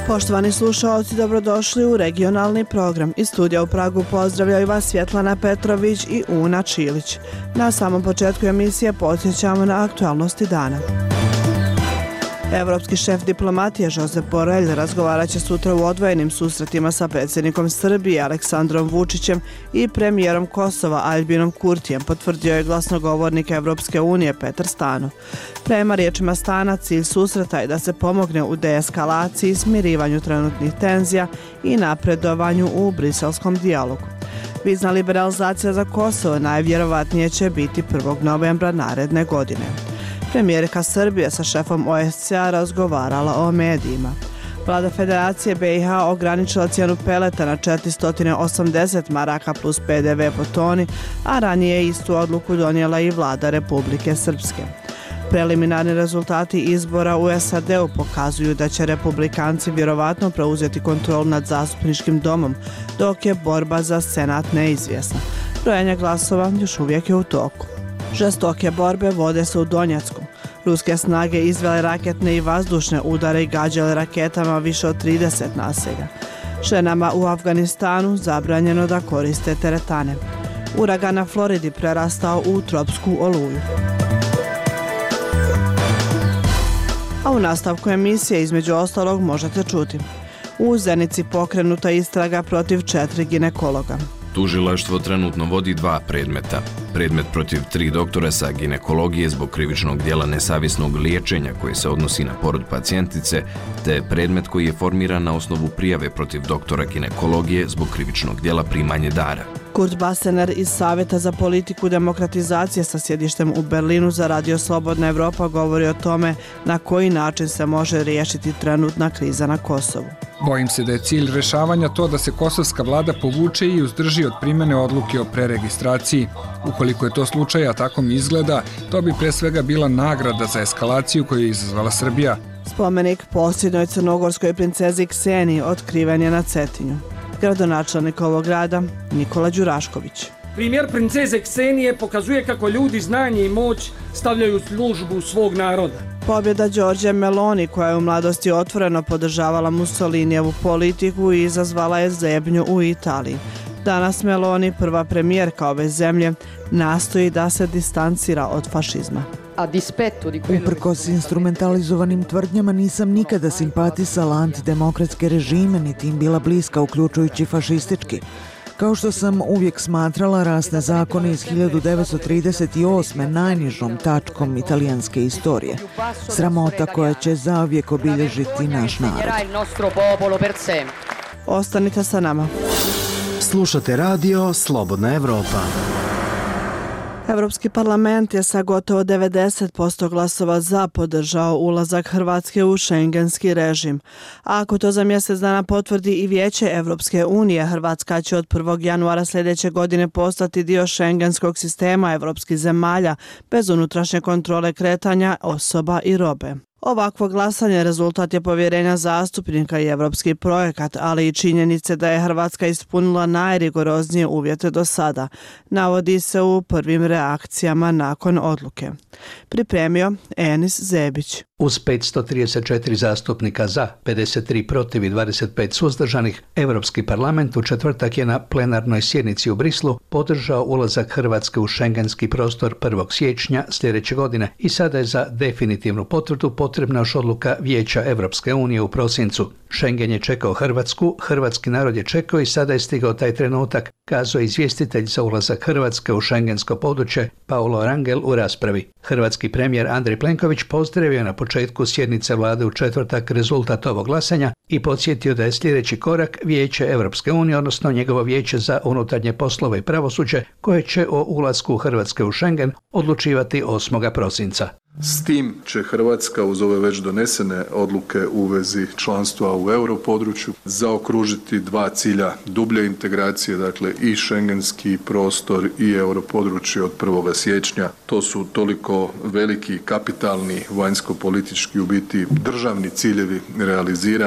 Poštovani slušalci, dobrodošli u regionalni program. Iz studija u Pragu pozdravljaju vas Svjetlana Petrović i Una Čilić. Na samom početku emisije podsjećamo na aktualnosti dana. Evropski šef diplomatije Josep Borrell razgovarat će sutra u odvojenim susretima sa predsjednikom Srbije Aleksandrom Vučićem i premijerom Kosova Aljbinom Kurtijem, potvrdio je glasnogovornik Evropske unije Petar Stano. Prema riječima Stana, cilj susreta je da se pomogne u deeskalaciji, smirivanju trenutnih tenzija i napredovanju u briselskom dijalogu. Vizna liberalizacija za Kosovo najvjerovatnije će biti 1. novembra naredne godine. Premijerka Srbije sa šefom OSCE-a razgovarala o medijima. Vlada Federacije BiH ograničila cijenu peleta na 480 maraka plus PDV po toni, a ranije je istu odluku donijela i vlada Republike Srpske. Preliminarni rezultati izbora u SAD-u pokazuju da će republikanci vjerovatno preuzeti kontrolu nad zastupničkim domom, dok je borba za senat neizvjesna. Brojanje glasova još uvijek je u toku. Žestoke borbe vode se u Donjecku. Ruske snage izvele raketne i vazdušne udare i gađale raketama više od 30 naselja. Ženama u Afganistanu zabranjeno da koriste teretane. Uragan na Floridi prerastao u tropsku oluju. A u nastavku emisije između ostalog možete čuti. U Zenici pokrenuta istraga protiv 4 ginekologa. Tužilaštvo trenutno vodi 2 predmeta. Predmet protiv 3 doktora sa ginekologije zbog krivičnog djela nesavjesnog liječenja koji se odnosi na porod pacijentice, te predmet koji je formiran na osnovu prijave protiv doktora ginekologije zbog krivičnog djela primanje dara. Kurt Basener iz Savjeta za politiku demokratizacije sa sjedištem u Berlinu za Radio Slobodna Evropa govori o tome na koji način se može riješiti trenutna kriza na Kosovu. Bojim se da je cilj rješavanja to da se kosovska vlada povuče i uzdrži od primjene odluke o preregistraciji. Ukoliko je to slučaj, a tako mi izgleda, to bi pre svega bila nagrada za eskalaciju koju je izazvala Srbija. Spomenik posljednjoj crnogorskoj princezi Kseniji otkriven je na Cetinju. Gradonačelnik ovog grada Nikola Đurašković. Primjer princeze Ksenije pokazuje kako ljudi znanje i moć stavljaju u službu svog naroda. Pobjeda Đorđe Meloni, koja je u mladosti otvoreno podržavala Mussolinijevu politiku i izazvala je zebnju u Italiji. Danas Meloni, prva premijerka ove zemlje, nastoji da se distancira od fašizma. Uprkos instrumentalizovanim tvrdnjama nisam nikada simpatisala antidemokratske režime, niti im bila bliska, uključujući fašistički. Kao što sam uvijek smatrala rasne zakone iz 1938. najnižom tačkom italijanske istorije. Sramota koja će zauvijek obilježiti naš narod. Ostanite sa nama. Slušate radio Slobodna Evropa. Evropski parlament je sa gotovo 90% glasova za podržao ulazak Hrvatske u šengenski režim. A ako to za mjesec dana potvrdi i Vijeće Evropske unije, Hrvatska će od 1. januara sljedeće godine postati dio šengenskog sistema evropskih zemalja bez unutrašnje kontrole kretanja osoba i robe. Ovakvo glasanje rezultat je povjerenja zastupnika i evropski projekat, ali i činjenice da je Hrvatska ispunila najrigoroznije uvjete do sada, navodi se u prvim reakcijama nakon odluke. Pripremio Enis Zebić. Uz 534 zastupnika za, 53 protiv i 25 suzdržanih, Europski parlament u četvrtak je na plenarnoj sjednici u Brislu podržao ulazak Hrvatske u šengenski prostor 1. siječnja sljedeće godine i sada je za definitivnu potvrdu potrebna još odluka Vijeća Evropske unije u prosincu. Schengen je čekao Hrvatsku, hrvatski narod je čekao i sada je stigao taj trenutak, kazao je izvjestitelj za ulazak Hrvatske u šengensko područje Paulo Rangel u raspravi. Hrvatski premijer Andrej Plenković pozdravio na početku sjednice vlade u četvrtak rezultat ovog glasanja i podsjetio da je sljedeći korak Vijeće Evropske unije, odnosno njegovo Vijeće za unutarnje poslove i pravosuđe, koje će o ulasku Hrvatske u Schengen odlučivati 8. prosinca. S tim će Hrvatska uz ove već donesene odluke u vezi članstva u europodručju zaokružiti 2 cilja dublje integracije, dakle i šengenski prostor i europodručje od 1. siječnja. To su toliko veliki, kapitalni, vanjsko-politički u biti državni ciljevi realizirani.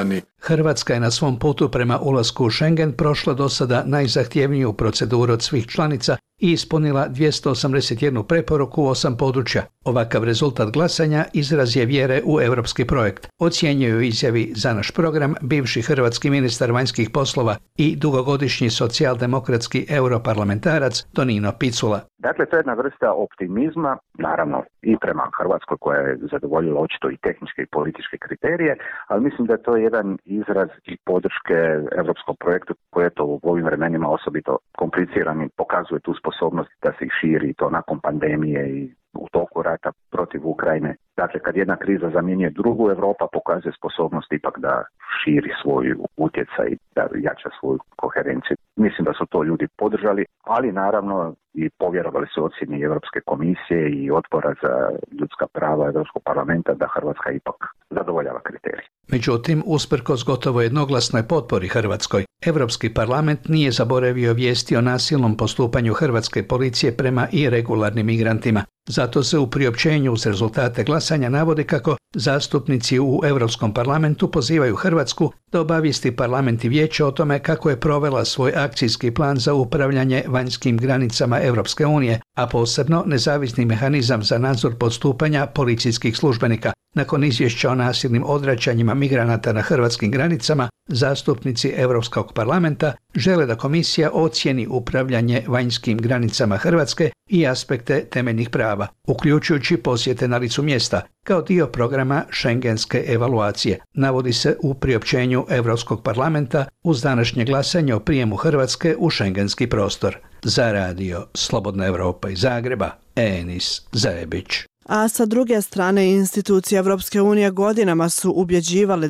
Hrvatska je na svom putu prema ulasku u Schengen prošla do sada najzahtjevniju proceduru od svih članica i ispunila 281 preporuku u 8 područja. Ovakav rezultat glasanja izraz je vjere u europski projekt, ocjenjuju izjavi za naš program bivši hrvatski ministar vanjskih poslova i dugogodišnji socijaldemokratski europarlamentarac Tonino Picula. Dakle, to je jedna vrsta optimizma, naravno i prema Hrvatskoj koja je zadovoljila očito i tehničke i političke kriterije, ali mislim da je to jedan izraz i podrške europskom projektu koji je to u ovim vremenima osobito komplicirani, pokazuje tu sposobnost da se širi to nakon pandemije i u toku rata protiv Ukrajine. Dakle, kad jedna kriza zamjenjuje drugu, Europa pokazuje sposobnost ipak da širi svoj utjecaj, da jača svoju koherenciju. Mislim da su to ljudi podržali, ali naravno i povjerovali su ocjeni Europske komisije i Odbora za ljudska prava Europskog parlamenta da Hrvatska ipak zadovoljava kriterije. Međutim, usprkos gotovo jednoglasnoj potpori Hrvatskoj, Europski parlament nije zaboravio vijesti o nasilnom postupanju hrvatske policije prema iregularnim migrantima. Zato se u priopćenju uz rezultate glasanja navodi kako zastupnici u Europskom parlamentu pozivaju Hrvatsku da obavijesti parlament i vijeće o tome kako je provela svoj akcijski plan za upravljanje vanjskim granicama Europske unije, a posebno nezavisni mehanizam za nadzor postupanja policijskih službenika. Nakon izvješća o nasilnim odvraćanjima migranata na hrvatskim granicama, zastupnici Europskog parlamenta žele da komisija ocijeni upravljanje vanjskim granicama Hrvatske i aspekte temeljnih prava, uključujući posjete na licu mjesta, kao dio programa šengenske evaluacije, navodi se u priopćenju Europskog parlamenta uz današnje glasanje o prijemu Hrvatske u šengenski prostor. Za radio Slobodna Europa iz Zagreba, Enis Zajebić. A sa druge strane, institucije Evropske unije godinama su ubjeđivale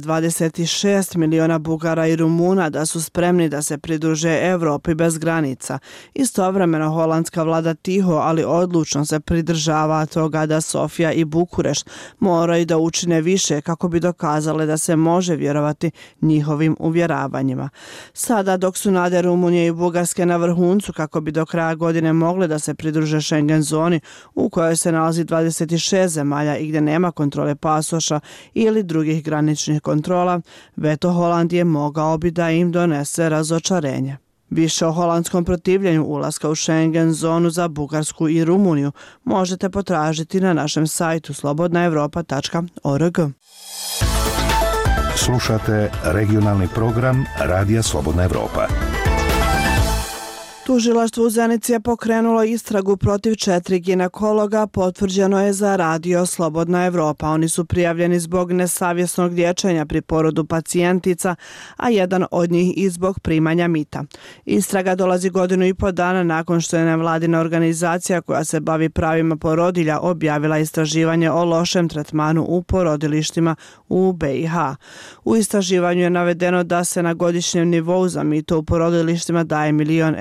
26 miliona Bugara i Rumuna da su spremni da se pridruže Evropi bez granica. Istovremeno, holandska vlada tiho, ali odlučno se pridržava toga da Sofija i Bukurešt moraju da učine više kako bi dokazale da se može vjerovati njihovim uvjeravanjima. Sada, dok su nade Rumunije i Bugarske na vrhuncu kako bi do kraja godine mogle da se pridruže Schengen zoni u kojoj se nalazi 26 zemalja i gdje nema kontrole pasoša ili drugih graničnih kontrola, veto Holandije mogao bi da im donese razočarenje. Više o holandskom protivljenju ulaska u Schengen zonu za Bugarsku i Rumuniju možete potražiti na našem sajtu slobodnaevropa.org. Slušate regionalni program Radija Slobodna Evropa. Tužilaštvo u Zenici je pokrenulo istragu protiv 4 ginekologa, potvrđeno je za radio Slobodna Evropa. Oni su prijavljeni zbog nesavjesnog liječenja pri porodu pacijentica, a jedan od njih i zbog primanja mita. Istraga dolazi 1,5 godina nakon što je nevladina organizacija koja se bavi pravima porodilja objavila istraživanje o lošem tretmanu u porodilištima u BiH. U istraživanju je navedeno da se na godišnjem nivou za mito u porodilištima daje $1 milion,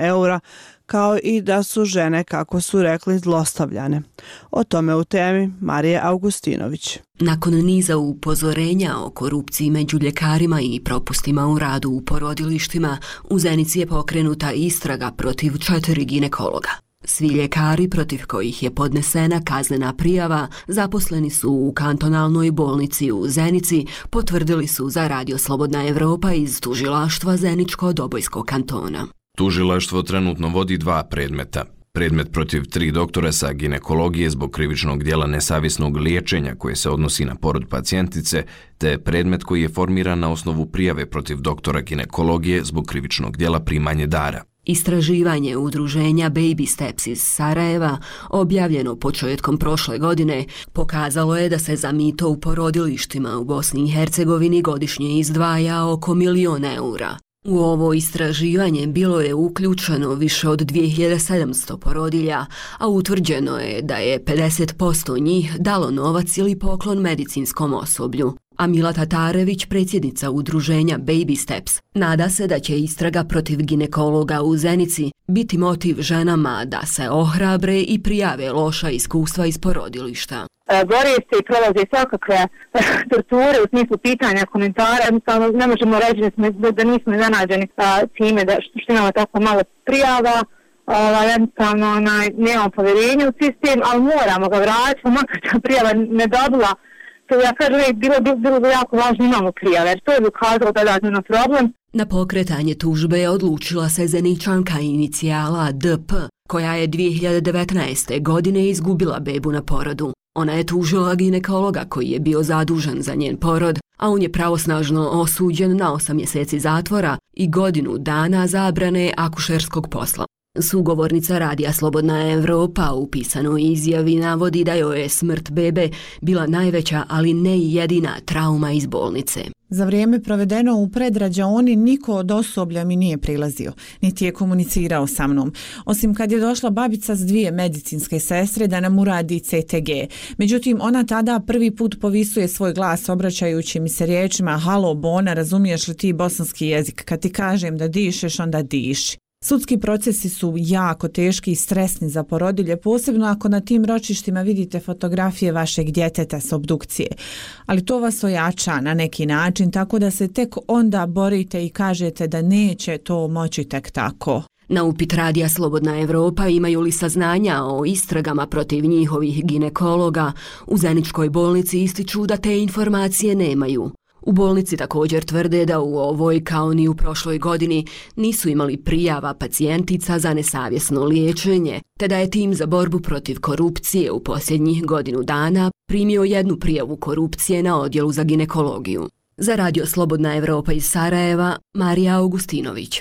kao i da su žene, kako su rekli, zlostavljane. O tome u temi Marije Augustinović. Nakon niza upozorenja o korupciji među ljekarima i propustima u radu u porodilištima, u Zenici je pokrenuta istraga protiv 4 ginekologa. Svi ljekari protiv kojih je podnesena kaznena prijava zaposleni su u kantonalnoj bolnici u Zenici, potvrdili su za radio Slobodna Evropa iz tužilaštva Zeničko-Dobojskog kantona. Tužilaštvo trenutno vodi 2 predmeta. Predmet protiv 3 doktora sa ginekologije zbog krivičnog djela nesavjesnog liječenja koje se odnosi na porod pacijentice, te predmet koji je formiran na osnovu prijave protiv doktora ginekologije zbog krivičnog djela primanje dara. Istraživanje udruženja Baby Steps iz Sarajeva, objavljeno početkom prošle godine, pokazalo je da se za mito u porodilištima u Bosni i Hercegovini godišnje izdvaja oko $1 milion. U ovo istraživanje bilo je uključeno više od 2700 porodilja, a utvrđeno je da je 50% njih dalo novac ili poklon medicinskom osoblju. A Mila Tatarević, predsjednica udruženja Baby Steps, nada se da će istraga protiv ginekologa u Zenici biti motiv ženama da se ohrabre i prijave loša iskustva iz porodilišta. Bore se i prolaze svakakve torture u smislu pitanja, komentara. Jednostavno ne možemo reći da nismo zanađeni time što imamo tako malo prijava. Jednostavno nemamo povjerenja u sistem, ali moramo ga vratiti, makar ta prijava ne dobila To ja kažem, bilo bi jako važno imamo prijave, jer to je ukazalo dodatno na problem. Na pokretanje tužbe je odlučila se Zeničanka inicijala DP, koja je 2019. godine izgubila bebu na porodu. Ona je tužila ginekologa koji je bio zadužen za njen porod, a on je pravosnažno osuđen na 8 mjeseci zatvora i godinu dana zabrane akušerskog posla. Sugovornica Radija Slobodna Evropa u pisanoj izjavi navodi da joj je smrt bebe bila najveća, ali ne i jedina trauma iz bolnice. Za vrijeme provedeno u predrađaoni niko od osoblja mi nije prilazio, niti je komunicirao sa mnom, osim kad je došla babica s 2 medicinske sestre da nam uradi CTG. Međutim, ona tada prvi put povisuje svoj glas obraćajući mi se riječima: halo Bona, razumiješ li ti bosanski jezik? Kad ti kažem da dišeš, onda diši. Sudski procesi su jako teški i stresni za porodilje, posebno ako na tim ročištima vidite fotografije vašeg djeteta s obdukcije. Ali to vas ojača na neki način, tako da se tek onda borite i kažete da neće to moći tek tako. Na upit Radija Slobodna Evropa imaju li saznanja o istragama protiv njihovih ginekologa, u Zeničkoj bolnici ističu da te informacije nemaju. U bolnici također tvrde da u ovoj, kao ni u prošloj godini, nisu imali prijava pacijentica za nesavjesno liječenje, te da je tim za borbu protiv korupcije u posljednjih godinu dana primio 1 prijavu korupcije na odjelu za ginekologiju. Za Radio Slobodna Evropa iz Sarajeva, Marija Augustinović.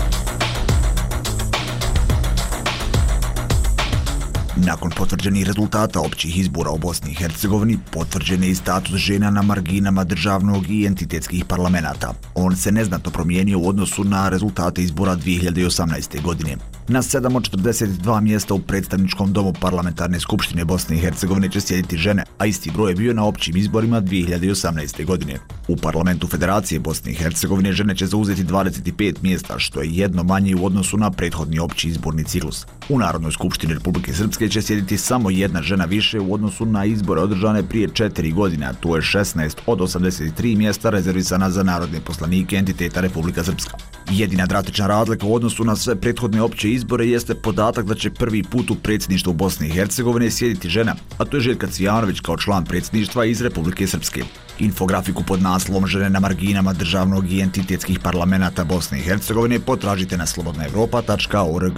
Nakon potvrđenih rezultata općih izbora u Bosni i Hercegovini, potvrđen je i status žena na marginama državnog i entitetskih parlamenata. On se neznatno promijenio u odnosu na rezultate izbora 2018. godine. Na 7 od 42 mjesta u predstavničkom domu parlamentarne skupštine Bosne i Hercegovine će sjediti žene, a isti broj je bio na općim izborima 2018. godine. U parlamentu Federacije Bosne i Hercegovine žene će zauzeti 25 mjesta, što je jedno manje u odnosu na prethodni opći izborni ciklus. U Narodnoj skupštini Republike Srpske će sjediti samo 1 žena više u odnosu na izbore održane prije 4 godine, a to je 16 od 83 mjesta rezervisana za narodne poslanike entiteta Republika Srpska. Jedina drastična razlika u odnosu na sve prethodne opće izbore jeste podatak da će prvi put u predsjedništvu Bosne i Hercegovine sjediti žena, a to je Željka Cvijanović kao član predsjedništva iz Republike Srpske. Infografiku pod naslovom Žene na marginama državnog i entitetskih parlamenata Bosne i Hercegovine potražite na slobodnaevropa.org.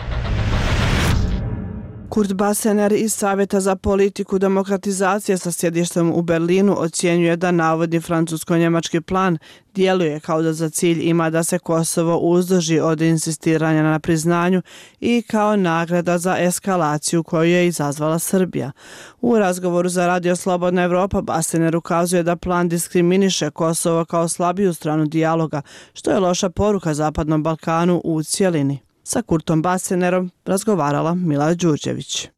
Kurt Basener iz Savjeta za politiku demokratizacije sa sjedištem u Berlinu ocjenjuje da navodni francusko-njemački plan djeluje kao da za cilj ima da se Kosovo uzdrži od insistiranja na priznanju i kao nagrada za eskalaciju koju je izazvala Srbija. U razgovoru za Radio Slobodna Evropa Basener ukazuje da plan diskriminiše Kosovo kao slabiju stranu dijaloga, što je loša poruka Zapadnom Balkanu u cjelini. Sa Kurtom Basenerom razgovarala Mila Đurđević.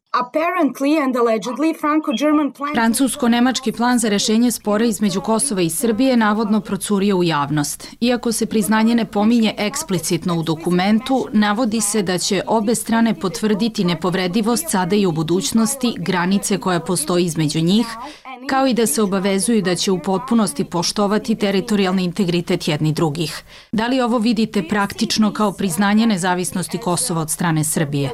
Francusko-nemački plan za rješenje spora između Kosova i Srbije navodno procurio u javnost. Iako se priznanje ne pominje eksplicitno u dokumentu, navodi se da će obe strane potvrditi nepovredivost sada i u budućnosti granice koja postoji između njih, kao i da se obavezuju da će u potpunosti poštovati teritorijalni integritet jedni drugih. Da li ovo vidite praktično kao priznanje nezavisnosti Kosova od strane Srbije?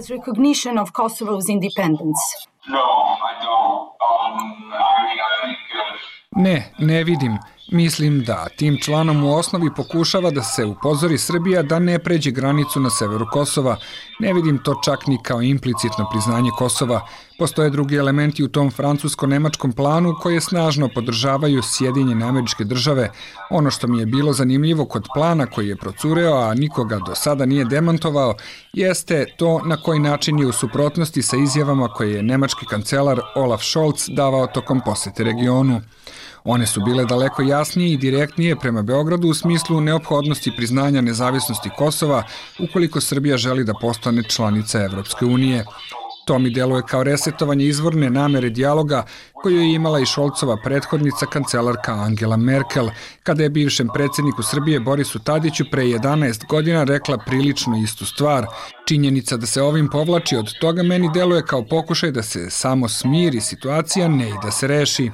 Ne vidim. Mislim da tim članom u osnovi pokušava da se upozori Srbija da ne pređe granicu na severu Kosova. Ne vidim to čak ni kao implicitno priznanje Kosova. Postoje drugi elementi u tom francusko-nemačkom planu koje snažno podržavaju Sjedinjene Američke Države. Ono što mi je bilo zanimljivo kod plana koji je procureo, a nikoga do sada nije demantovao, jeste to na koji način je u suprotnosti sa izjavama koje je nemački kancelar Olaf Scholz davao tokom posjete regionu. One su bile daleko jasnije i direktnije prema Beogradu u smislu neophodnosti priznanja nezavisnosti Kosova ukoliko Srbija želi da postane članica Evropske unije. To mi deluje kao resetovanje izvorne namere dijaloga koju je imala i Šolcova prethodnica kancelarka Angela Merkel, kada je bivšem predsjedniku Srbije Borisu Tadiću pre 11 godina rekla prilično istu stvar. Činjenica da se ovim povlači od toga meni deluje kao pokušaj da se samo smiri situacija, ne i da se reši.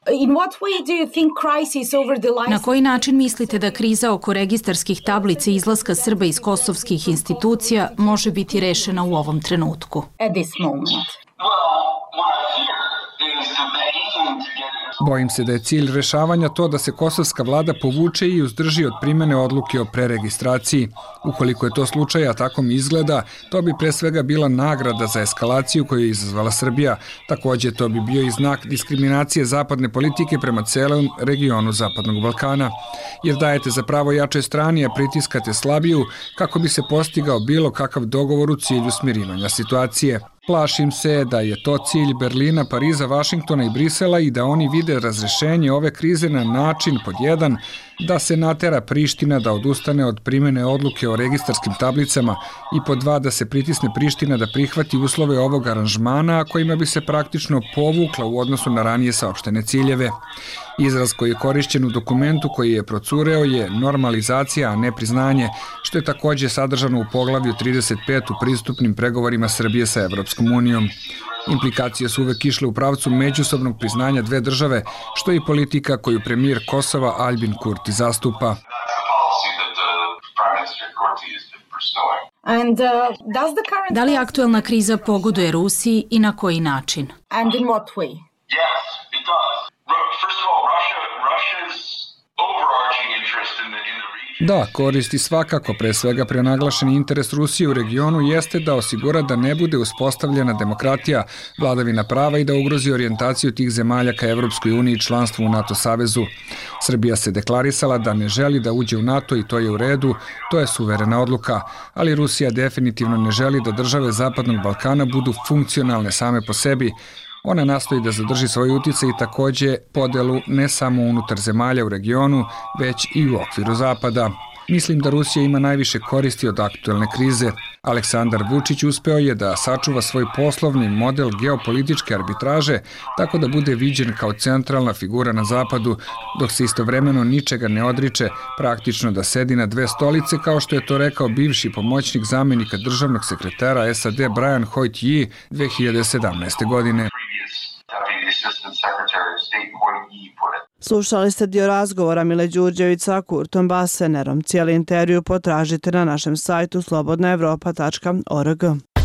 Na koji način mislite da kriza oko registarskih tablica izlaska Srba iz kosovskih institucija može biti rešena u ovom trenutku? Bojim se da je cilj rešavanja to da se kosovska vlada povuče i uzdrži od primene odluke o preregistraciji. Ukoliko je to slučaj, a tako mi izgleda, to bi pre svega bila nagrada za eskalaciju koju je izazvala Srbija. Takođe, to bi bio i znak diskriminacije zapadne politike prema celom regionu Zapadnog Balkana. Jer dajete za pravo jačoj strani, a pritiskate slabiju kako bi se postigao bilo kakav dogovor u cilju smirivanja situacije. Plašim se da je to cilj Berlina, Pariza, Vašingtona i Brisela i da oni vide razrešenje ove krize na način pod 1 da se natera Priština da odustane od primene odluke o registarskim tablicama i pod 2 da se pritisne Priština da prihvati uslove ovog aranžmana kojima bi se praktično povukla u odnosu na ranije saopštene ciljeve. Izraz koji je korišćen u dokumentu koji je procureo je normalizacija, a ne priznanje, što je takođe sadržano u poglavlju 35 u pristupnim pregovorima Srbije sa Evropskom unijom. Implikacije su uvek išle u pravcu međusobnog priznanja dve države, što je i politika koju premijer Kosova Aljbin Kurti zastupa. Da li aktuelna kriza pogoduje Rusiji i na koji način? Da, koristi svakako, pre svega prenaglašeni interes Rusije u regionu jeste da osigura da ne bude uspostavljena demokratija, vladavina prava i da ugrozi orijentaciju tih zemalja ka Evropskoj uniji i članstvu u NATO savezu. Srbija se deklarisala da ne želi da uđe u NATO i to je u redu, to je suverena odluka, ali Rusija definitivno ne želi da države Zapadnog Balkana budu funkcionalne same po sebi. Ona nastoji da zadrži svoj uticaj i takođe podelu ne samo unutar zemalja u regionu, već i u okviru Zapada. Mislim da Rusija ima najviše koristi od aktuelne krize. Aleksandar Vučić uspeo je da sačuva svoj poslovni model geopolitičke arbitraže tako da bude viđen kao centralna figura na Zapadu, dok se istovremeno ničega ne odriče, praktično da sedi na dve stolice, kao što je to rekao bivši pomoćnik zamenika državnog sekretara SAD Brian Hoyt-Yi 2017. godine. Slušali ste dio razgovora Mile Đurđević sa Kurtom Basenerom. Cijeli intervju potražite na našem sajtu slobodnaevropa.org.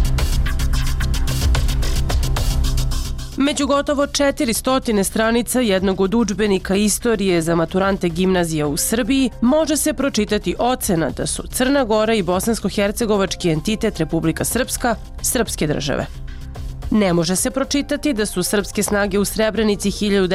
Među gotovo 400 stranica jednog od udžbenika istorije za maturante gimnazija u Srbiji može se pročitati ocena da su Crna Gora i bosansko-hercegovački entitet Republika Srpska, srpske države. Ne može se pročitati da su srpske snage u Srebrenici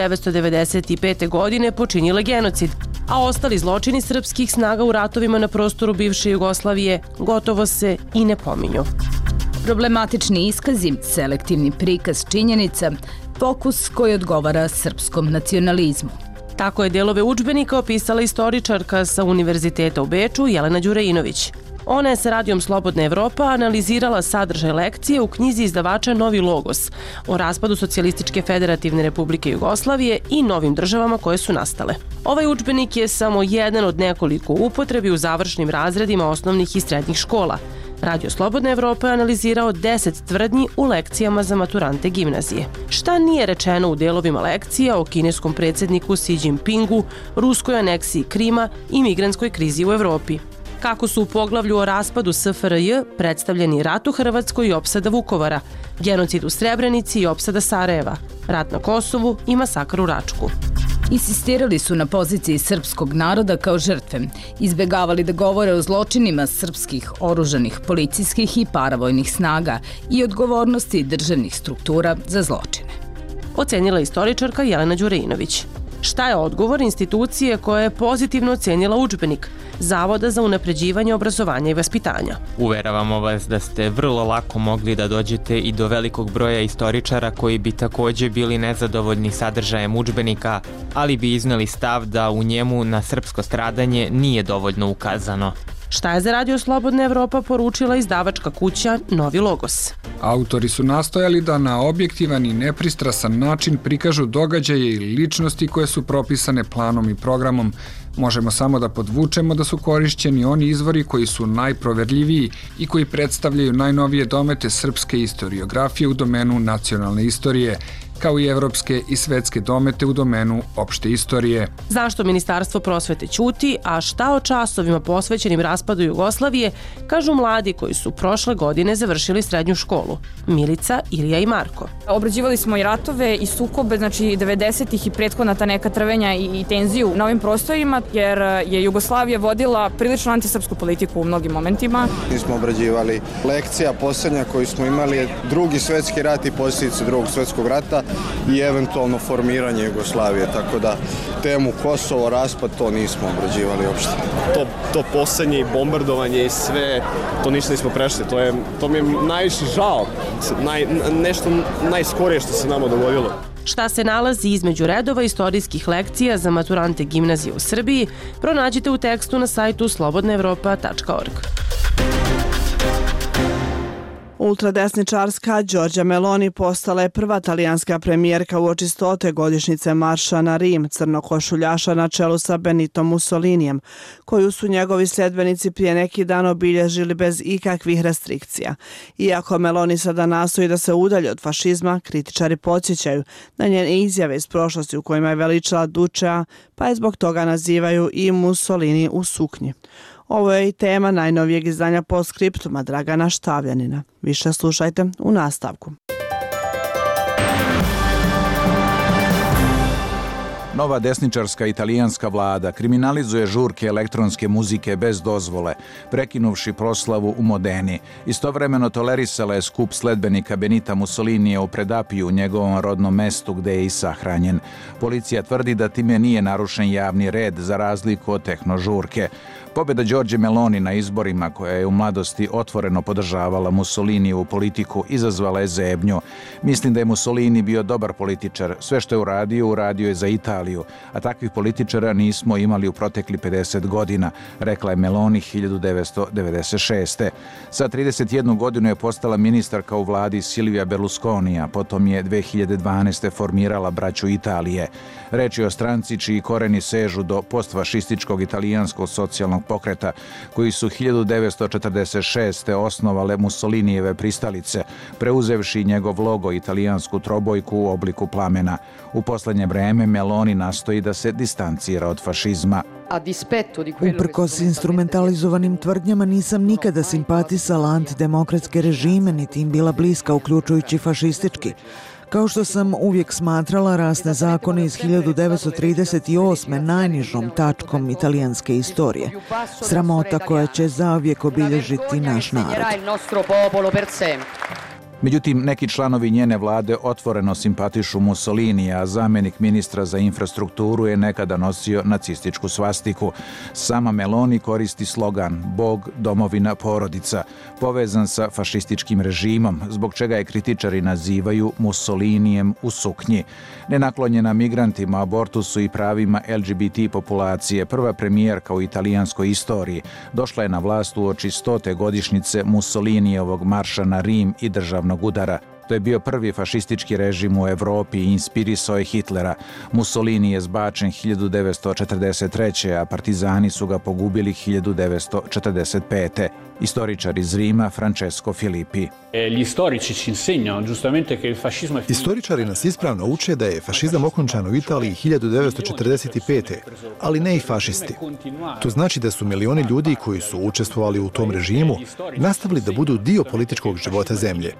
1995. godine počinile genocid, a ostali zločini srpskih snaga u ratovima na prostoru bivše Jugoslavije gotovo se i ne pominju. Problematični iskazi, selektivni prikaz činjenica, fokus koji odgovara srpskom nacionalizmu. Tako je delove udžbenika opisala istoričarka sa Univerziteta u Beču Jelena Đurejinović. Ona je sa radijom Slobodna Evropa analizirala sadržaj lekcije u knjizi izdavača Novi Logos o raspadu Socijalističke federativne republike Jugoslavije i novim državama koje su nastale. Ovaj udžbenik je samo jedan od nekoliko upotrebi u završnim razredima osnovnih i srednjih škola. Radio Slobodna Evropa je analizirao 10 tvrdnji u lekcijama za maturante gimnazije. Šta nije rečeno u delovima lekcija o kineskom predsjedniku Xi Jinpingu, ruskoj aneksiji Krima i migrantskoj krizi u Evropi? Kako su u poglavlju o raspadu SFRJ predstavljeni rat u Hrvatskoj i opsada Vukovara, genocid u Srebrenici i opsada Sarajeva, rat na Kosovu i masakr u Račku. Insistirali su na poziciji srpskog naroda kao žrtve, izbegavali da govore o zločinima srpskih oružanih, policijskih i paravojnih snaga i odgovornosti državnih struktura za zločine. Ocenila istoričarka Jelena Đurejinović. Šta je odgovor institucije koja je pozitivno ocenila udžbenik, Zavoda za unapređivanje obrazovanja i vaspitanja? Uveravamo vas da ste vrlo lako mogli da dođete i do velikog broja istoričara koji bi takođe bili nezadovoljni sadržajem udžbenika, ali bi izneli stav da u njemu na srpsko stradanje nije dovoljno ukazano. Šta je za Radio Slobodna Evropa poručila izdavačka kuća Novi Logos? Autori su nastojali da na objektivan i nepristrasan način prikažu događaje i ličnosti koje su propisane planom i programom. Možemo samo da podvučemo da su korišćeni oni izvori koji su najproverljiviji i koji predstavljaju najnovije domete srpske istoriografije u domenu nacionalne istorije. kao i evropske i svetske domete u domenu opšte istorije. Zašto Ministarstvo prosvete ćuti, a šta o časovima posvećenim raspadu Jugoslavije, kažu mladi koji su prošle godine završili srednju školu. Milica, Ilija i Marko. Obrađivali smo i ratove i sukobe, znači 90-ih i prethodna ta neka trvenja i tenziju na ovim prostorima, jer je Jugoslavija vodila prilično antisrpsku politiku u mnogim momentima. Mi smo obrađivali lekcija posljednja koju smo imali Drugi svjetski rat i posljedice Drugog svjetskog rata i eventualno formiranje Jugoslavije, tako da temu Kosovo, raspad, to nismo obrađivali uopšte. To posljednje bombardovanje i sve, to ništa nismo prešli, to mi je najviše žao, nešto najskorije što se nama dogodilo. Šta se nalazi između redova istorijskih lekcija za maturante gimnazije u Srbiji, pronađite u tekstu na sajtu slobodnaevropa.org. Ultradesničarska Giorgia Meloni postala je prva talijanska premijerka uoči 100. godišnjice marša na Rim, crnokošuljaša na čelu sa Benitom Mussolinijem, koju su njegovi sljedbenici prije neki dan obilježili bez ikakvih restrikcija. Iako Meloni sada nastoji da se udalji od fašizma, kritičari podsjećaju na njene izjave iz prošlosti u kojima je veličala Ducea, pa je zbog toga nazivaju i Mussolini u suknji. Ovo je i tema najnovijeg izdanja Postscriptuma Dragana Štavljanina. Više slušajte u nastavku. Nova desničarska italijanska vlada kriminalizuje žurke elektronske muzike bez dozvole, prekinuvši proslavu u Modeni. Istovremeno tolerisala je skup sledbenika Benita Mussolinija u Predapiju, u njegovom rodnom mestu gde je i sahranjen. Policija tvrdi da time nije narušen javni red za razliku od tehnožurke. Pobjeda Giorgie Meloni na izborima, koja je u mladosti otvoreno podržavala Mussolinijevu politiku, izazvala je zebnju. Mislim da je Mussolini bio dobar političar. Sve što je uradio je za Italiju, a takvih političara nismo imali u protekli 50 godina, rekla je Meloni 1996. Sa 31 godinu je postala ministarka u vladi Silvija Berlusconija, potom je 2012. formirala Braću Italije. Reč je o stranci čiji koreni sežu do postfašističkog italijanskog socijalnog pokreta, koji su 1946. osnovale Mussolinijeve pristalice, preuzevši njegov logo italijansku trobojku u obliku plamena. U poslednje vreme Meloni nastoji da se distancira od fašizma. Uprkos instrumentalizovanim tvrdnjama nisam nikada simpatisala antidemokratske režime, niti im bila bliska, uključujući fašistički. Kao što sam uvijek smatrala rasne zakone iz 1938. najnižom tačkom italijanske istorije. Sramota koja će zauvijek obilježiti naš narod. Međutim, neki članovi njene vlade otvoreno simpatišu Mussolinija, a zamjenik ministra za infrastrukturu je nekada nosio nacističku svastiku. Sama Meloni koristi slogan Bog, domovina, porodica, povezan sa fašističkim režimom, zbog čega je kritičari nazivaju Mussolinijem u suknji. Nenaklonjena migrantima, abortusu i pravima LGBT populacije, prva premijerka u italijanskoj istoriji, došla je na vlast uoči 100. godišnjice Mussolinijevog marša na Rim i državnog udara. To je bio prvi fašistički režim u Evropi i inspirisao je Hitlera. Mussolini je zbačen 1943. a partizani su ga pogubili 1945. Istoričar iz Rima Francesco Filippi. Istoričari nas ispravno uče da je fašizam okončan u Italiji 1945. ali ne i fašisti. To znači da su milioni ljudi koji su učestvovali u tom režimu nastavili da budu dio političkog života zemlje.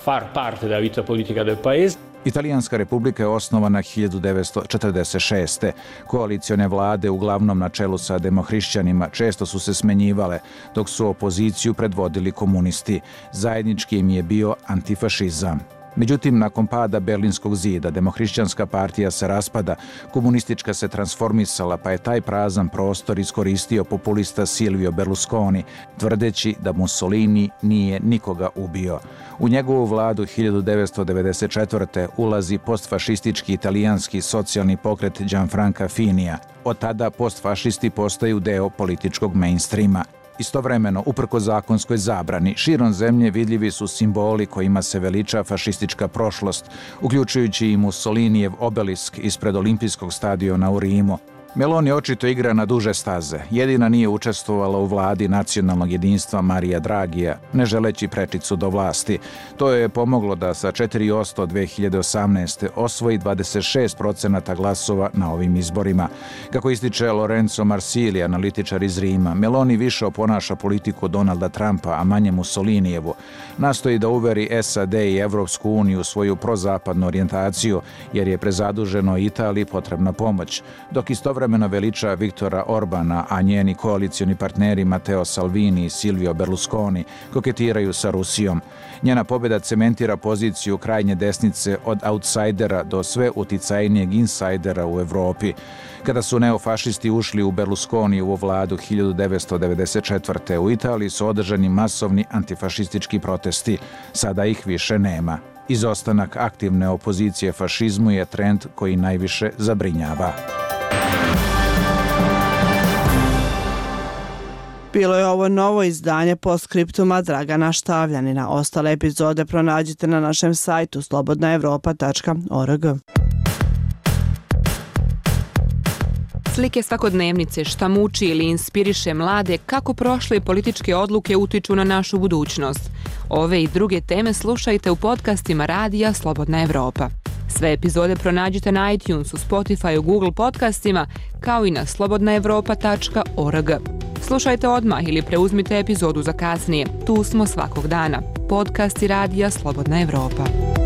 Italijanska republika je osnovana 1946. Koalicione vlade, uglavnom na čelu sa demohrišćanima, često su se smenjivale, dok su opoziciju predvodili komunisti. Zajednički im je bio antifašizam. Međutim, nakon pada Berlinskog zida, demohrišćanska partija se raspada, komunistička se transformisala, pa je taj prazan prostor iskoristio populista Silvio Berlusconi, tvrdeći da Mussolini nije nikoga ubio. U njegovu vladu 1994. ulazi postfašistički italijanski socijalni pokret Gianfranca Finija. Od tada postfašisti postaju deo političkog mainstreama. Istovremeno, uprko zakonskoj zabrani, širom zemlje vidljivi su simboli kojima se veliča fašistička prošlost, uključujući i Mussolinijev obelisk ispred olimpijskog stadiona u Rimu. Meloni očito igra na duže staze. Jedina nije učestvovala u vladi nacionalnog jedinstva Marija Dragija, ne želeći prečicu do vlasti. To je pomoglo da sa 4% 2018. osvoji 26% glasova na ovim izborima. Kako ističe Lorenzo Marsili, analitičar iz Rima, Meloni više oponaša politiku Donalda Trumpa, a manje Mussolinijevu. Nastoji da uveri SAD i Evropsku uniju svoju prozapadnu orijentaciju, jer je prezaduženoj Italiji potrebna pomoć, dok istovremeno veliča Viktora Orbana, a njeni koalicioni partneri Matteo Salvini i Silvio Berlusconi koketiraju sa Rusijom. Njena pobjeda cementira poziciju krajnje desnice od outsidera do sve uticajnijeg insajdera u Evropi. Kada su neofašisti ušli u Berlusconijevu vladu 1994. u Italiji su održani masovni antifašistički protesti. Sada ih više nema. Izostanak aktivne opozicije fašizmu je trend koji najviše zabrinjava. Bilo je ovo novo izdanje postskriptuma Dragana Štavljanina. Ostale epizode pronađite na našem sajtu slobodnaevropa.org. Slike svakodnevnice, šta muči ili inspiriše mlade, kako prošle političke odluke utiču na našu budućnost. Ove i druge teme slušajte u podcastima Radija Slobodna Evropa. Sve epizode pronađite na iTunesu, Spotifyu, Google podcastima, kao i na slobodnaevropa.org. Slušajte odmah ili preuzmite epizodu za kasnije. Tu smo svakog dana. Podcasti Radija Slobodna Evropa.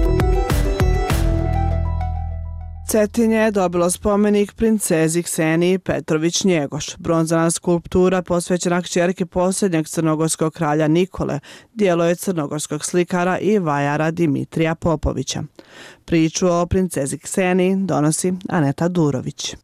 Cetinje je dobilo spomenik princezi Kseniji Petrović-Njegoš. Bronzana skulptura posvećena kćerki posljednjeg crnogorskog kralja Nikole, djelo je crnogorskog slikara i vajara Dimitrija Popovića. Priču o princezi Kseniji donosi Aneta Durović.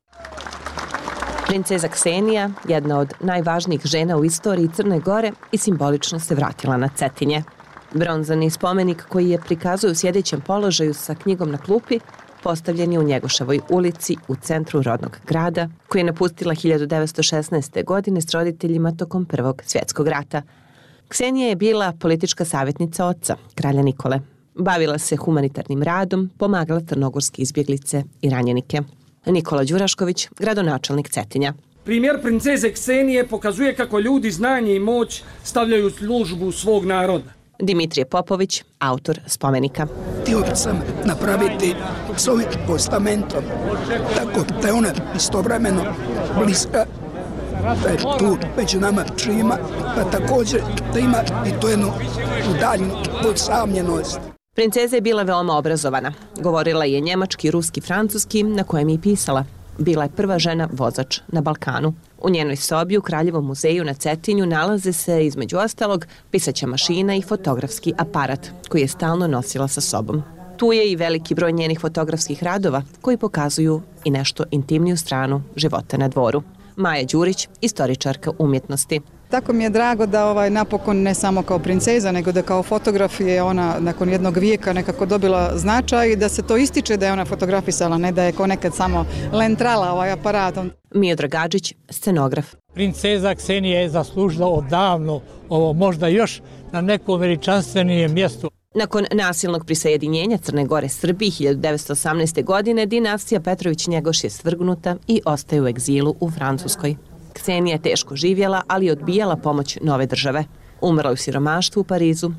Princeza Ksenija, jedna od najvažnijih žena u istoriji Crne Gore, i simbolično se vratila na Cetinje. Bronzani spomenik koji je prikazuje u sjedećem položaju sa knjigom na klupi postavljen je u Njegoševoj ulici u centru rodnog grada, koji je napustila 1916. godine s roditeljima tokom Prvog svjetskog rata. Ksenija je bila politička savjetnica oca, kralja Nikole. Bavila se humanitarnim radom, pomagala crnogorske izbjeglice i ranjenike. Nikola Đurašković, gradonačelnik Cetinja. Primjer princeze Ksenije pokazuje kako ljudi znanje i moć stavljaju u službu svog naroda. Dimitrije Popović, autor spomenika. Htio sam napraviti s ovim postamentom, tako da je ona istovremeno bliska, da je tu među nama čima, pa također da ima i to jednu daljnu podsamljenost. Princeza je bila veoma obrazovana. Govorila je njemački, ruski, francuski, na kojem je i pisala. Bila je prva žena vozač na Balkanu. U njenoj sobi u Kraljevom muzeju na Cetinju nalaze se, između ostalog, pisaća mašina i fotografski aparat, koji je stalno nosila sa sobom. Tu je i veliki broj njenih fotografskih radova, koji pokazuju i nešto intimniju stranu života na dvoru. Maja Đurić, istoričarka umjetnosti. Tako mi je drago da napokon ne samo kao princeza, nego da kao fotograf je ona nakon jednog vijeka nekako dobila značaj i da se to ističe da je ona fotografisala, ne da je ko nekad samo lentrala aparatom. Miodrag Gadžić, scenograf. Princeza Ksenija je zaslužila odavno ovo, možda još na nekom veličanstvenijem mjestu. Nakon nasilnog prisajedinjenja Crne Gore Srbiji 1918. godine, dinastija Petrović-Njegoš je svrgnuta i ostaje u egzilu u Francuskoj. Ksenija je teško živjela, ali je odbijala pomoć nove države. Umrla u siromaštvu u Parizu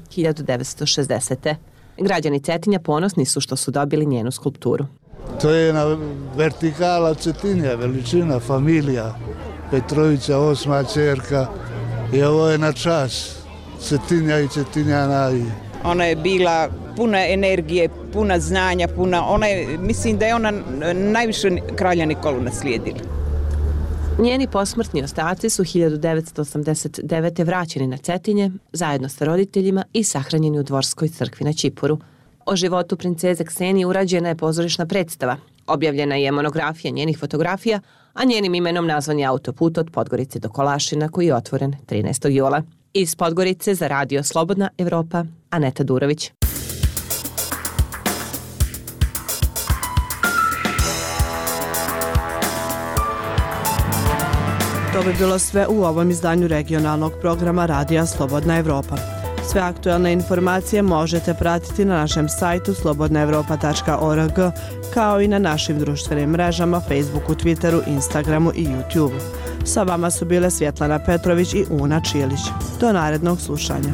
1960. Građani Cetinja ponosni su što su dobili njenu skulpturu. To je jedna vertikala Cetinja, veličina, familija Petrovića, 8. ćerka, i ovo je na čas Cetinja i Cetinjana. Ona je bila puna energije, puna znanja, mislim da je ona najviše kralja Nikolu naslijedila. Njeni posmrtni ostaci su 1989. vraćeni na Cetinje zajedno sa roditeljima i sahranjeni u Dvorskoj crkvi na Ćipuru. O životu princeze Ksenije urađena je pozorišna predstava. Objavljena je monografija njenih fotografija, a njenim imenom nazvan je autoput od Podgorice do Kolašina koji je otvoren 13. jula. Iz Podgorice za Radio Slobodna Evropa, Aneta Durović. To bi bilo sve u ovom izdanju regionalnog programa Radija Slobodna Evropa. Sve aktualne informacije možete pratiti na našem sajtu slobodnaevropa.org, kao i na našim društvenim mrežama Facebooku, Twitteru, Instagramu i YouTubeu. Sa vama su bile Svjetlana Petrović i Una Čilić. Do narednog slušanja.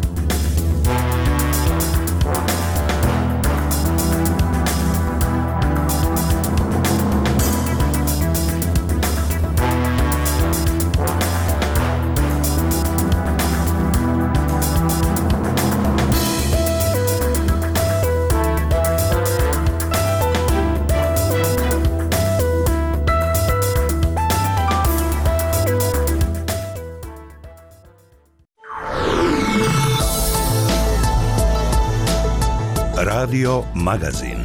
Radio Magazin.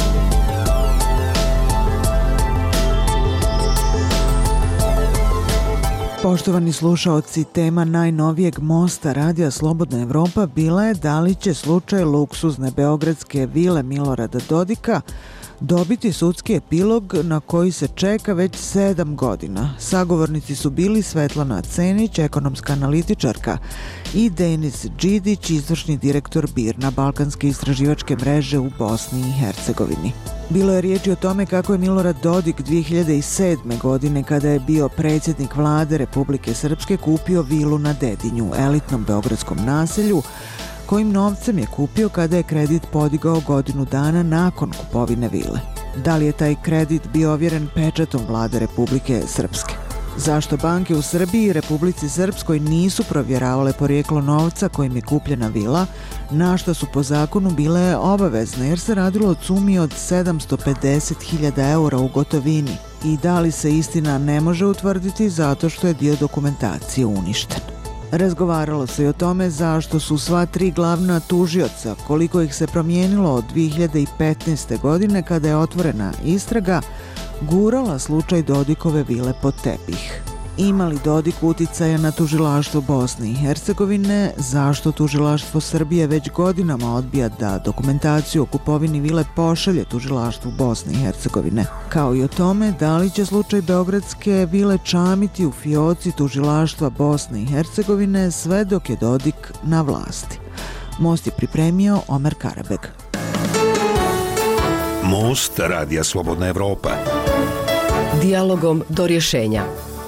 Poštovani slušaoci, tema najnovijeg mosta Radija Slobodna Evropa bila je da li će slučaj luksuzne beogradske vile Milorada Dodika dobiti sudski epilog na koji se čeka već 7 godina. Sagovornici su bili Svetlana Cenić, ekonomska analitičarka, i Denis Đidić, izvršni direktor BIRN-a, Balkanske istraživačke mreže u Bosni i Hercegovini. Bilo je riječi o tome kako je Milorad Dodik 2007. godine, kada je bio predsjednik vlade Republike Srpske, kupio vilu na Dedinju, elitnom beogradskom naselju, kojim novcem je kupio kada je kredit podigao godinu dana nakon kupovine vile. Da li je taj kredit bio ovjeren pečatom vlade Republike Srpske? Zašto banke u Srbiji i Republici Srpskoj nisu provjeravale porijeklo novca kojim je kupljena vila, na što su po zakonu bile obavezne, jer se radilo o sumi od 750.000 eura u gotovini? I da li se istina ne može utvrditi zato što je dio dokumentacije uništen? Razgovaralo se i o tome zašto su sva 3 glavna tužioca, koliko ih se promijenilo od 2015. godine kada je otvorena istraga, gurala slučaj Dodikove vile pod tepih. Ima li Dodik uticaja na tužilaštvo Bosne i Hercegovine? Zašto tužilaštvo Srbije već godinama odbija da dokumentaciju o kupovini vile pošalje tužilaštvu Bosne i Hercegovine? Kao i o tome da li će slučaj beogradske vile čamiti u fioci tužilaštva Bosne i Hercegovine sve dok je Dodik na vlasti. Most je pripremio Omer Karabeg. Most Radija Slobodna Evropa. Dijalogom do rješenja.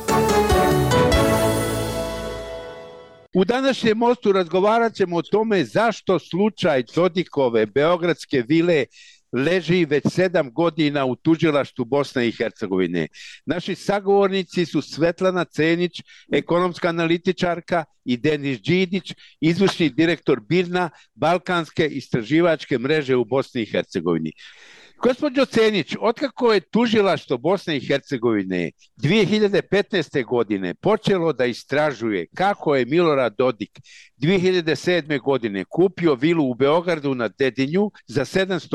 U današnjem mostu razgovarat ćemo o tome zašto slučaj Dodikove beogradske vile leži već 7 godina u tužilaštvu Bosne i Hercegovine. Naši sagovornici su Svetlana Cenić, ekonomska analitičarka, i Denis Đidić, izvršni direktor BIRN-a, Balkanske istraživačke mreže u Bosni i Hercegovini. Gospođo Cenić, otkako je tužilaštvo Bosne i Hercegovine 2015. godine počelo da istražuje kako je Milorad Dodik 2007. godine kupio vilu u Beogradu na Dedinju za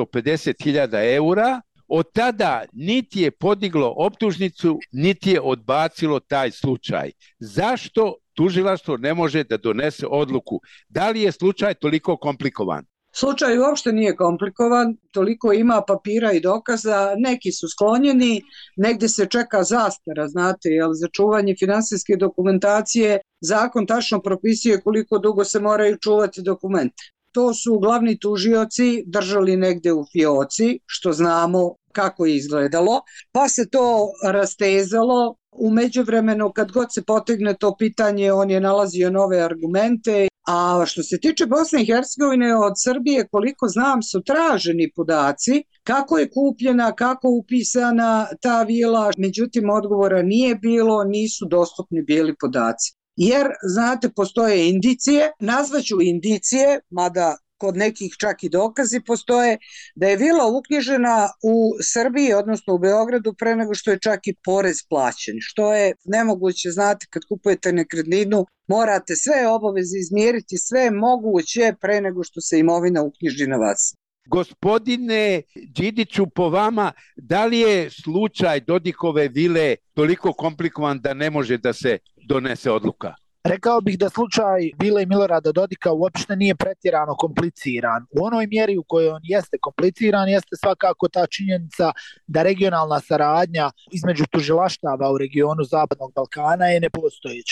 750.000 eura, od tada niti je podiglo optužnicu, niti je odbacilo taj slučaj. Zašto tužilaštvo ne može da donese odluku? Da li je slučaj toliko komplikovan? Slučaj uopšte nije komplikovan, toliko ima papira i dokaza, neki su sklonjeni, negdje se čeka zastara, znate, jer za čuvanje finansijske dokumentacije zakon tačno propisuje koliko dugo se moraju čuvati dokumente. To su glavni tužioci držali negdje u fioci, što znamo kako je izgledalo, pa se to rastezalo. U međuvremenu, kad god se potegne to pitanje, on je nalazio nove argumente. A što se tiče Bosne i Hercegovine, od Srbije, koliko znam, su traženi podaci kako je kupljena, kako upisana ta vila, međutim odgovora nije bilo, nisu dostupni bili podaci. Jer, znate, postoje indicije, nazvaću indicije, mada kod nekih čak i dokazi postoje, da je vila uknjižena u Srbiji, odnosno u Beogradu, pre nego što je čak i porez plaćen, što je nemoguće. Znate, kad kupujete nekretninu, morate sve obaveze izmjeriti, sve moguće pre nego što se imovina uknjiži na vas. Gospodine Đidiću, po vama, da li je slučaj Dodikove vile toliko komplikovan da ne može da se donese odluka? Rekao bih da slučaj vile Milorada Dodika uopšte nije pretjerano kompliciran. U onoj mjeri u kojoj on jeste kompliciran jeste svakako ta činjenica da regionalna saradnja između tužilaštava u regionu Zapadnog Balkana je nepostojeća.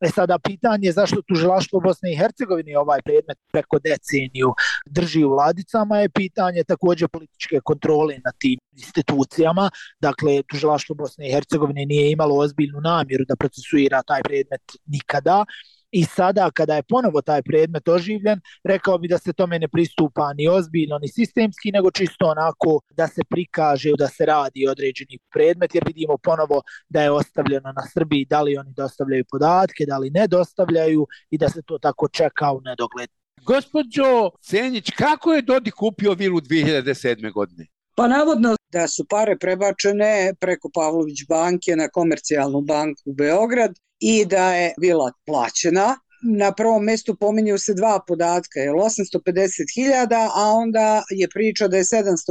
Sada pitanje je zašto tužilaštvo Bosne i Hercegovine ovaj predmet preko deceniju drži u ladicama je pitanje također političke kontrole nad tim institucijama. Dakle, tužilaštvo Bosne i Hercegovine nije imalo ozbiljnu namjeru da procesuira taj predmet nikada. I sada kada je ponovo taj predmet oživljen, rekao bi da se tome ne pristupa ni ozbiljno ni sistemski, nego čisto onako da se prikaže da se radi određeni predmet, jer vidimo ponovo da je ostavljeno na Srbiji da li oni dostavljaju podatke, da li ne dostavljaju i da se to tako čeka u nedogled. Gospođo Senjić, kako je Dodik kupio vilu 2007. godine? Pa navodno da su pare prebačene preko Pavlović banke na Komercijalnu banku u Beograd i da je vila plaćena. Na prvom mjestu pominju se dva podatka, 850.000, a onda je priča da je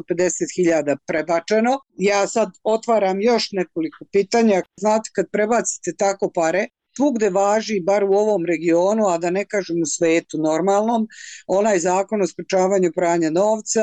750.000 prebačeno. Ja sad otvaram još nekoliko pitanja. Znate, kad prebacite tako pare, svugde važi, bar u ovom regionu, a da ne kažem u svetu normalnom, onaj zakon o sprečavanju pranja novca,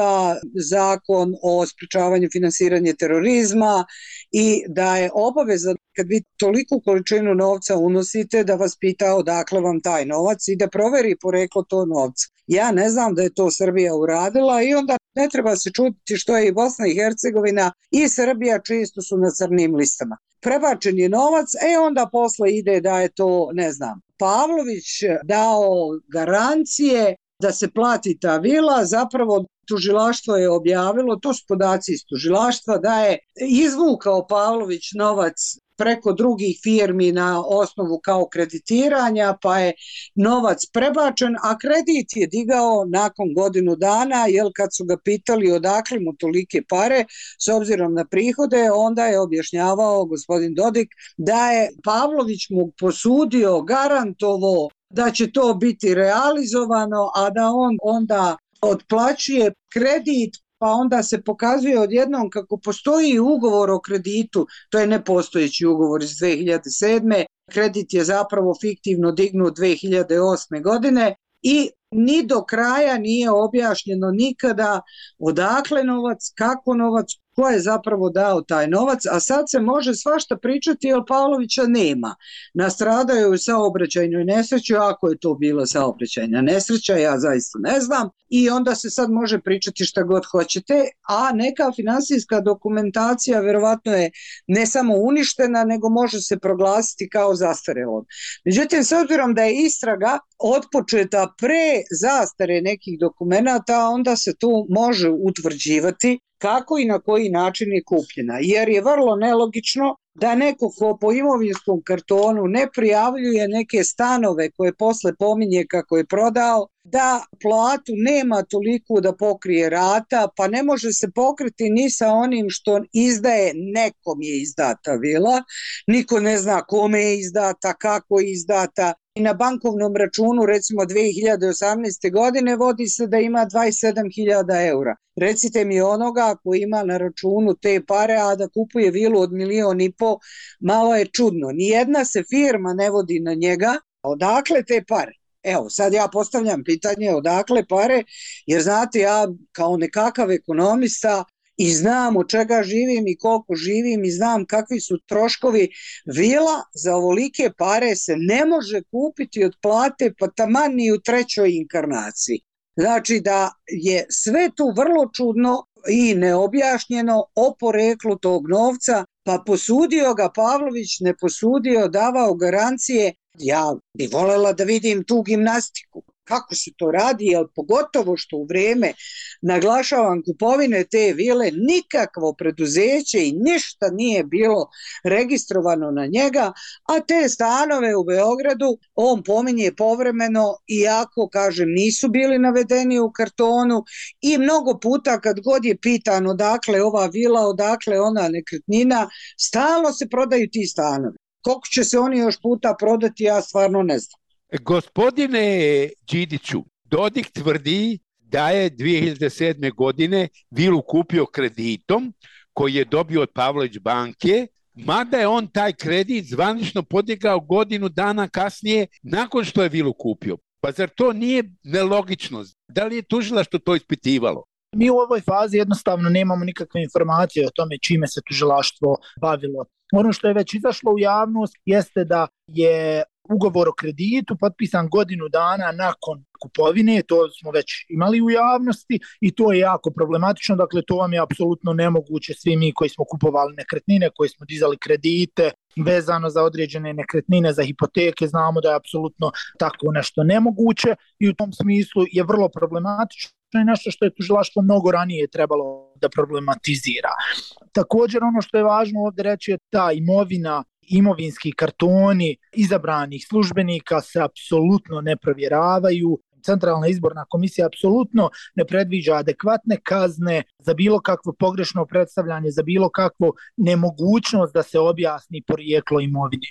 zakon o sprečavanju finansiranja terorizma i da je obaveza kad vi toliku količinu novca unosite da vas pita odakle vam taj novac i da proveri poreklo to novca. Ja ne znam da je to Srbija uradila i onda ne treba se čuditi što je i Bosna i Hercegovina i Srbija često su na crnim listama. Prebačen je novac, onda posle ide da je to, ne znam, Pavlović dao garancije da se plati ta vila, zapravo tužilaštvo je objavilo, to su podaci iz tužilaštva, da je izvukao Pavlović novac preko drugih firmi na osnovu kao kreditiranja, pa je novac prebačen, a kredit je digao nakon godinu dana, jer kad su ga pitali odakle mu tolike pare, s obzirom na prihode, onda je objašnjavao gospodin Dodik da je Pavlović mu posudio, garantovo da će to biti realizovano, a da on onda otplaćuje kredit, pa onda se pokazuje odjednom kako postoji ugovor o kreditu, to je nepostojeći ugovor iz 2007. Kredit je zapravo fiktivno dignut 2008. godine i ni do kraja nije objašnjeno nikada odakle novac, kako novac, ko je zapravo dao taj novac, a sad se može svašta pričati jer Pavlovića nema. Nastradao je u saobraćajnoj nesreći, ako je to bila saobraćajna nesreća, ja zaista ne znam, i onda se sad može pričati šta god hoćete, a neka finansijska dokumentacija verovatno je ne samo uništena, nego može se proglasiti kao zastarelom. Međutim, s obzirom da je istraga otpočeta pre zastare nekih dokumenata, onda se tu može utvrđivati kako i na koji način je kupljena, jer je vrlo nelogično da neko ko po imovinskom kartonu ne prijavljuje neke stanove koje posle pominje kako je prodao, da platu nema toliko da pokrije rata, pa ne može se pokriti ni sa onim što izdaje, nekom je izdata vila, niko ne zna kome je izdata, kako je izdata. I na bankovnom računu, recimo 2018. godine, vodi se da ima 27.000 eura. Recite mi onoga koji ima na računu te pare, a da kupuje vilu od 1,5 miliona, malo je čudno. Nijedna se firma ne vodi na njega. Odakle te pare? Evo, sad ja postavljam pitanje odakle pare, jer znate, ja kao nekakav ekonomista i znam od čega živim i koliko živim i znam kakvi su troškovi vila, za ovolike pare se ne može kupiti od plate, pa taman ni u trećoj inkarnaciji. Znači da je sve tu vrlo čudno i neobjašnjeno o poreklu tog novca, pa posudio ga Pavlović, ne posudio, davao garancije. Ja bi voljela da vidim tu gimnastiku. Kako se to radi, jer pogotovo što u vrijeme, naglašavam, kupovine te vile, nikakvo preduzeće i ništa nije bilo registrovano na njega, a te stanove u Beogradu on pominje povremeno, iako, kažem, nisu bili navedeni u kartonu i mnogo puta kad god je pitan odakle ova vila, odakle ona nekretnina, stalno se prodaju ti stanovi. Koliko će se oni još puta prodati, ja stvarno ne znam. Gospodine Đidiću, Dodik tvrdi da je 2007. godine vilu kupio kreditom koji je dobio od Pavlović banke, mada je on taj kredit zvanično podigao godinu dana kasnije nakon što je vilu kupio. Pa zar to nije nelogično? Da li je tužilaštvo to ispitivalo? Mi u ovoj fazi jednostavno nemamo nikakve informacije o tome čime se tužilaštvo bavilo. Ono što je već izašlo u javnost jeste da je ugovor o kreditu potpisan godinu dana nakon kupovine, to smo već imali u javnosti i to je jako problematično, dakle to vam je apsolutno nemoguće, svi mi koji smo kupovali nekretnine, koji smo dizali kredite vezano za određene nekretnine, za hipoteke, znamo da je apsolutno tako nešto nemoguće i u tom smislu je vrlo problematično i nešto što je tužilaštvo mnogo ranije trebalo da problematizira. Također ono što je važno ovdje reći je ta imovina, imovinski kartoni izabranih službenika se apsolutno ne provjeravaju. Centralna izborna komisija apsolutno ne predviđa adekvatne kazne za bilo kakvo pogrešno predstavljanje, za bilo kakvu nemogućnost da se objasni porijeklo imovine.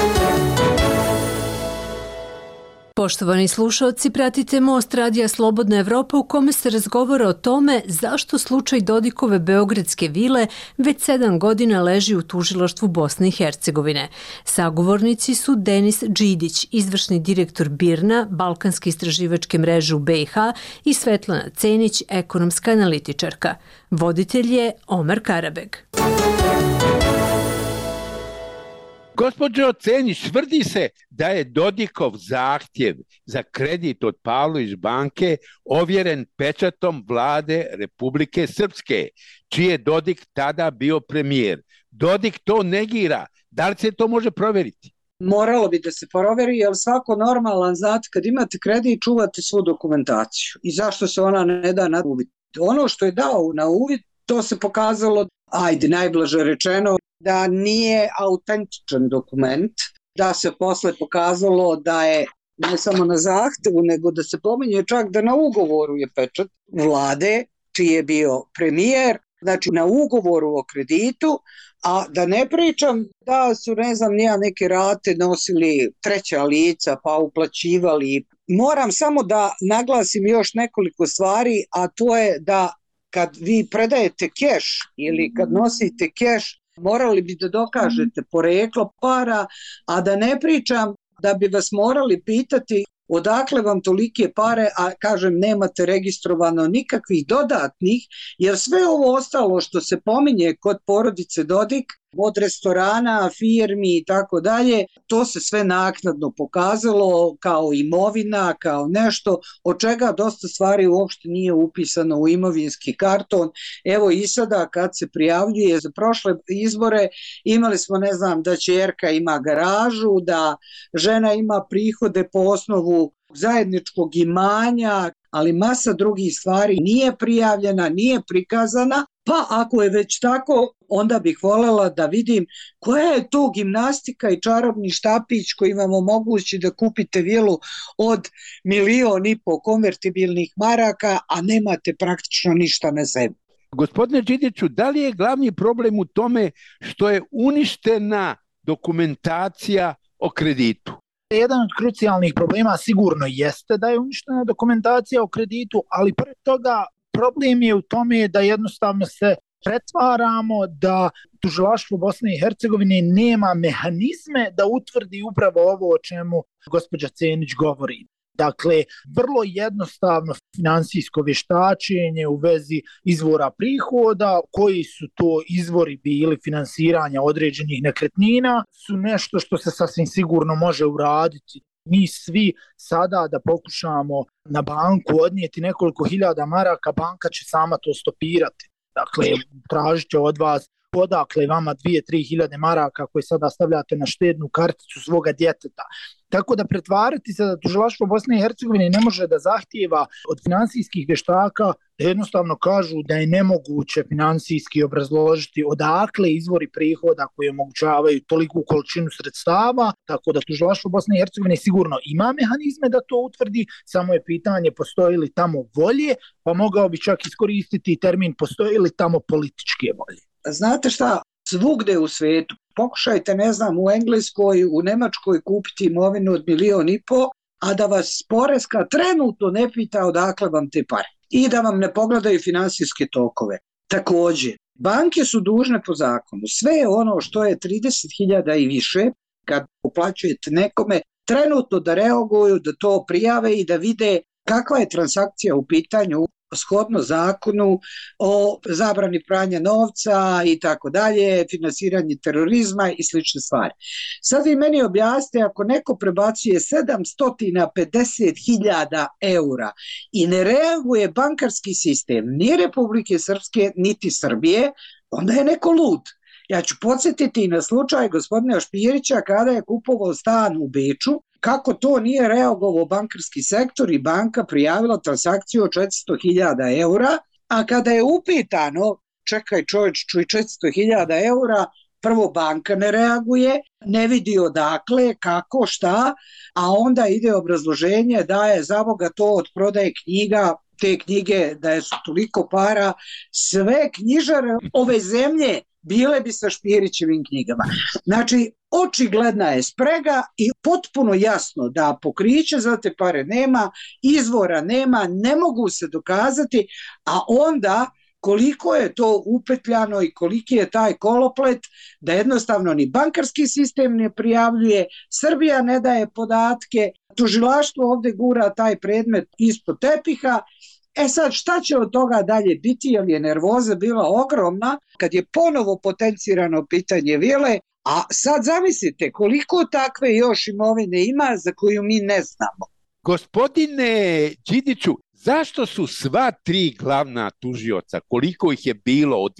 Poštovani slušalci, pratite Most Radija Slobodna Evropa u kome se razgovara o tome zašto slučaj Dodikove beogradske vile već 7 godina leži u tužilaštvu Bosne i Hercegovine. Sagovornici su Denis Đidić, izvršni direktor BIRN-a, Balkanske istraživačke mreže u BiH i Svetlana Cenić, ekonomska analitičarka. Voditelj je Omer Karabeg. Gospođo Cenić, tvrdi se da je Dodikov zahtjev za kredit od Pavlović banke ovjeren pečatom vlade Republike Srpske, čiji je Dodik tada bio premijer. Dodik to negira. Da li se to može provjeriti? Moralo bi da se provjeri, jer svako normalan, znate, kad imate kredit, čuvate svu dokumentaciju. I zašto se ona ne da na uvid? Ono što je dao na uvid, to se pokazalo, najblaže rečeno, da nije autentičan dokument, da se posle pokazalo da je ne samo na zahtevu, nego da se pominje čak da na ugovoru je pečat vlade, čiji je bio premijer, znači na ugovoru o kreditu, a da ne pričam da su, ne znam, neke rate nosili treća lica pa uplaćivali. Moram samo da naglasim još nekoliko stvari, a to je da kad vi predajete keš ili kad nosite keš, morali bi da dokažete poreklo para, a da ne pričam da bi vas morali pitati odakle vam tolike pare, a kažem nemate registrovano nikakvih dodatnih, jer sve ovo ostalo što se pominje kod porodice Dodik, od restorana, firmi i tako dalje, to se sve naknadno pokazalo kao imovina, kao nešto od čega dosta stvari uopšte nije upisano u imovinski karton. Evo i sada kad se prijavljuje za prošle izbore, imali smo, ne znam, da ćerka ima garažu, da žena ima prihode po osnovu zajedničkog imanja, ali masa drugih stvari nije prijavljena, nije prikazana, pa ako je već tako, onda bih voljela da vidim koja je to gimnastika i čarobni štapić koji vam omogući da kupite vilu od 1,5 miliona konvertibilnih maraka, a nemate praktično ništa na sebi. Gospodine Đidiću, da li je glavni problem u tome što je uništena dokumentacija o kreditu? Jedan od krucijalnih problema sigurno jeste da je uništena dokumentacija o kreditu, ali pored toga problem je u tome da jednostavno se pretvaramo da tužilaštvo Bosne i Hercegovine nema mehanizme da utvrdi upravo ovo o čemu gospođa Cenić govori. Dakle, vrlo jednostavno finansijsko vještačenje u vezi izvora prihoda, koji su to izvori bili finansiranja određenih nekretnina, su nešto što se sasvim sigurno može uraditi. Mi svi sada da pokušamo na banku odnijeti nekoliko hiljada maraka, banka će sama to stopirati. Dakle, tražit će od vas odakle vama 2-3 hiljade maraka koje sada stavljate na štednu karticu svoga djeteta. Tako da pretvarati se da tužilaštvo Bosne i Hercegovine ne može da zahtijeva od finansijskih vještaka da jednostavno kažu da je nemoguće finansijski obrazložiti odakle izvori prihoda koji omogućavaju toliku količinu sredstava, tako da tužilaštvo Bosne i Hercegovine sigurno ima mehanizme da to utvrdi, samo je pitanje postoji li tamo volje, pa mogao bi čak iskoristiti termin postoji li tamo političke volje. Znate šta, svugde u svijetu, pokušajte, ne znam, u Engleskoj, u Nemačkoj kupiti imovinu od 1,5 miliona, a da vas poreska trenutno ne pita odakle vam te pare i da vam ne pogledaju finansijske tokove. Također, banke su dužne po zakonu, sve ono što je 30.000 i više, kad uplaćujete nekome, trenutno da reaguju, da to prijave i da vide kakva je transakcija u pitanju, shodno zakonu o zabrani pranja novca i tako dalje, finansiranje terorizma i slične stvari. Sad vi meni objasnite, ako neko prebacuje 750.000 eura i ne reaguje bankarski sistem ni Republike Srpske niti Srbije, onda je neko lud. Ja ću podsjetiti na slučaj gospodina Špirića kada je kupovao stan u Beču, kako to nije reagovao bankarski sektor i banka prijavila transakciju od 400.000 eura, a kada je upitano, čekaj čovječ, čuj 400.000 eura, prvo banka ne reaguje, ne vidi odakle, kako, šta, a onda ide obrazloženje da je za Boga to od prodaje knjiga, te knjige da je su toliko para, sve knjižare ove zemlje bile bi sa Špirićevim knjigama. Znači, očigledna je sprega i potpuno jasno da pokriće za te pare nema, izvora nema, ne mogu se dokazati, a onda koliko je to upetljano i koliki je taj koloplet da jednostavno ni bankarski sistem ne prijavljuje, Srbija ne daje podatke, tužilaštvo ovdje gura taj predmet ispod tepiha. E sad, šta će od toga dalje biti, jer je nervoza bila ogromna kad je ponovo potencirano pitanje vile, a sad zamislite koliko takve još imovine ima za koju mi ne znamo. Gospodine Đidiću, zašto su sva tri glavna tužioca, koliko ih je bilo od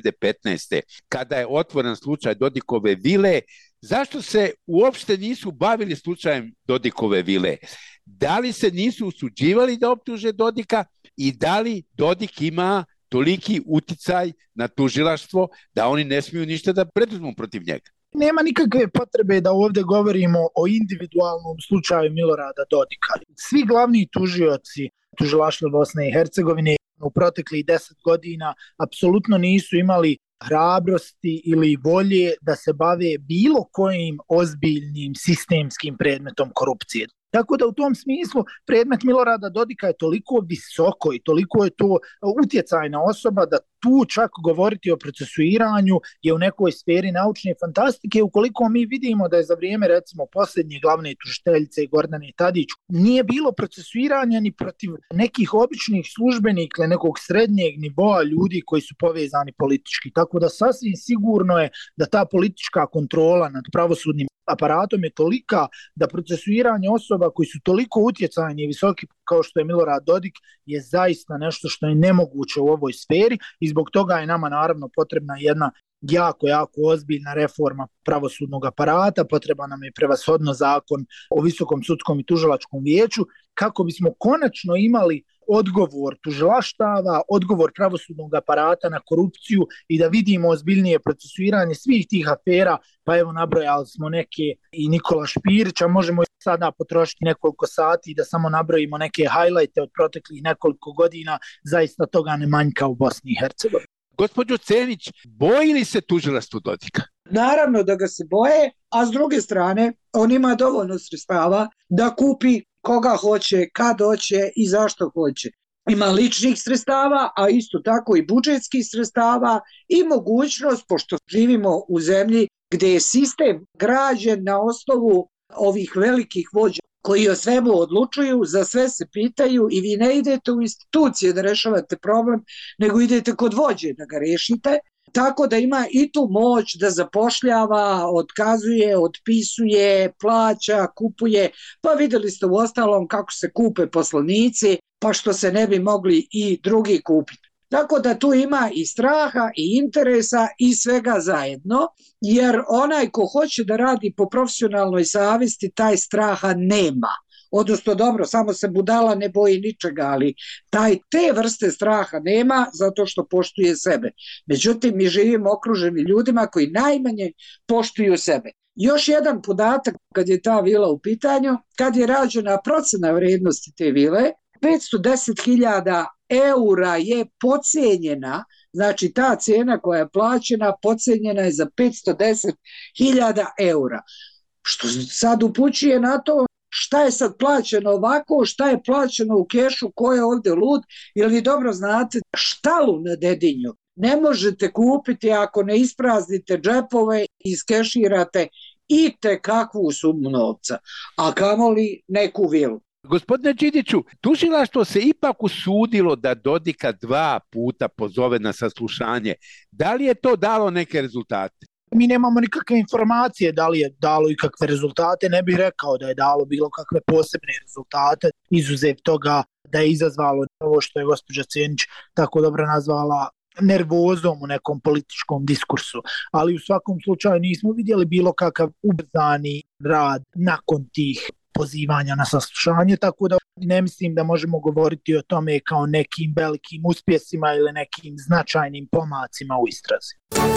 2015. kada je otvoren slučaj Dodikove vile, zašto se uopšte nisu bavili slučajem Dodikove vile? Da li se nisu usuđivali da optuže Dodika i da li Dodik ima toliki uticaj na tužilaštvo da oni ne smiju ništa da preduzmu protiv njega? Nema nikakve potrebe da ovdje govorimo o individualnom slučaju Milorada Dodika. Svi glavni tužioci tužilaštva Bosne i Hercegovine u proteklih 10 godina apsolutno nisu imali hrabrosti ili volje da se bave bilo kojim ozbiljnim sistemskim predmetom korupcije. Tako da u tom smislu predmet Milorada Dodika je toliko visoko i toliko je to utjecajna osoba da tu čak govoriti o procesuiranju je u nekoj sferi naučne fantastike, ukoliko mi vidimo da je za vrijeme recimo posljednje glavne tužiteljice Gordane Tadić nije bilo procesuiranja ni protiv nekih običnih službenika, nekog srednjeg nivoa ljudi koji su povezani politički. Tako da sasvim sigurno je da ta politička kontrola nad pravosudnim aparatom je tolika da procesuiranje osoba koji su toliko utjecajni i visoki kao što je Milorad Dodik je zaista nešto što je nemoguće u ovoj sferi i zbog toga je nama naravno potrebna jedna jako ozbiljna reforma pravosudnog aparata, potreba nam je prevashodno zakon o Visokom sudskom i tužilačkom vijeću kako bismo konačno imali odgovor tužilaštava, odgovor pravosudnog aparata na korupciju i da vidimo ozbiljnije procesuiranje svih tih afera, pa evo nabrojali smo neke i Nikola Špirića, možemo sada potrošiti nekoliko sati da samo nabrojimo neke hajlajte od proteklih nekoliko godina, zaista toga ne manjka u Bosni i Hercegovini. Gospođo Cenić, boji li se tužilaštvo Dodika? Naravno da ga se boje, a s druge strane on ima dovoljno sredstava da kupi koga hoće, kad hoće i zašto hoće. Ima ličnih sredstava, a isto tako i budžetskih sredstava i mogućnost, pošto živimo u zemlji gdje je sistem građen na osnovu ovih velikih vođa koji o svemu odlučuju, za sve se pitaju i vi ne idete u institucije da rešavate problem, nego idete kod vođe da ga rešite. Tako da ima i tu moć da zapošljava, otkazuje, otpisuje, plaća, kupuje. Pa vidjeli ste u ostalom kako se kupe poslanici, pa što se ne bi mogli i drugi kupiti. Tako da tu ima i straha i interesa i svega zajedno, jer onaj ko hoće da radi po profesionalnoj savjesti, taj straha nema. Odnosno, dobro, samo se budala ne boji ničega, ali te vrste straha nema zato što poštuje sebe. Međutim, mi živimo okruženi ljudima koji najmanje poštuju sebe. Još jedan podatak kad je ta vila u pitanju, kad je rađena procena vrednosti te vile, 510.000 eura je podcijenjena, znači ta cijena koja je plaćena podcijenjena je za 510.000 eura. Što sad upućuje na to šta je sad plaćeno ovako, šta je plaćeno u kešu, ko je ovdje lud, jer vi dobro znate štalu na Dedinju ne možete kupiti ako ne ispraznite džepove i iskeširate i te kakvu sumu novca, a kamoli neku vilu. Gospodine Đidiću, tužilaštvo se ipak usudilo da Dodika 2 puta pozove na saslušanje. Da li je to dalo neke rezultate? Mi nemamo nikakve informacije da li je dalo ikakve rezultate, ne bih rekao da je dalo bilo kakve posebne rezultate, izuzev toga da je izazvalo ovo što je gospođa Cenić tako dobro nazvala nervozom u nekom političkom diskursu, ali u svakom slučaju nismo vidjeli bilo kakav ubrzani rad nakon tih pozivanja na saslušanje, tako da ne mislim da možemo govoriti o tome kao nekim velikim uspjesima ili nekim značajnim pomacima u istrazi.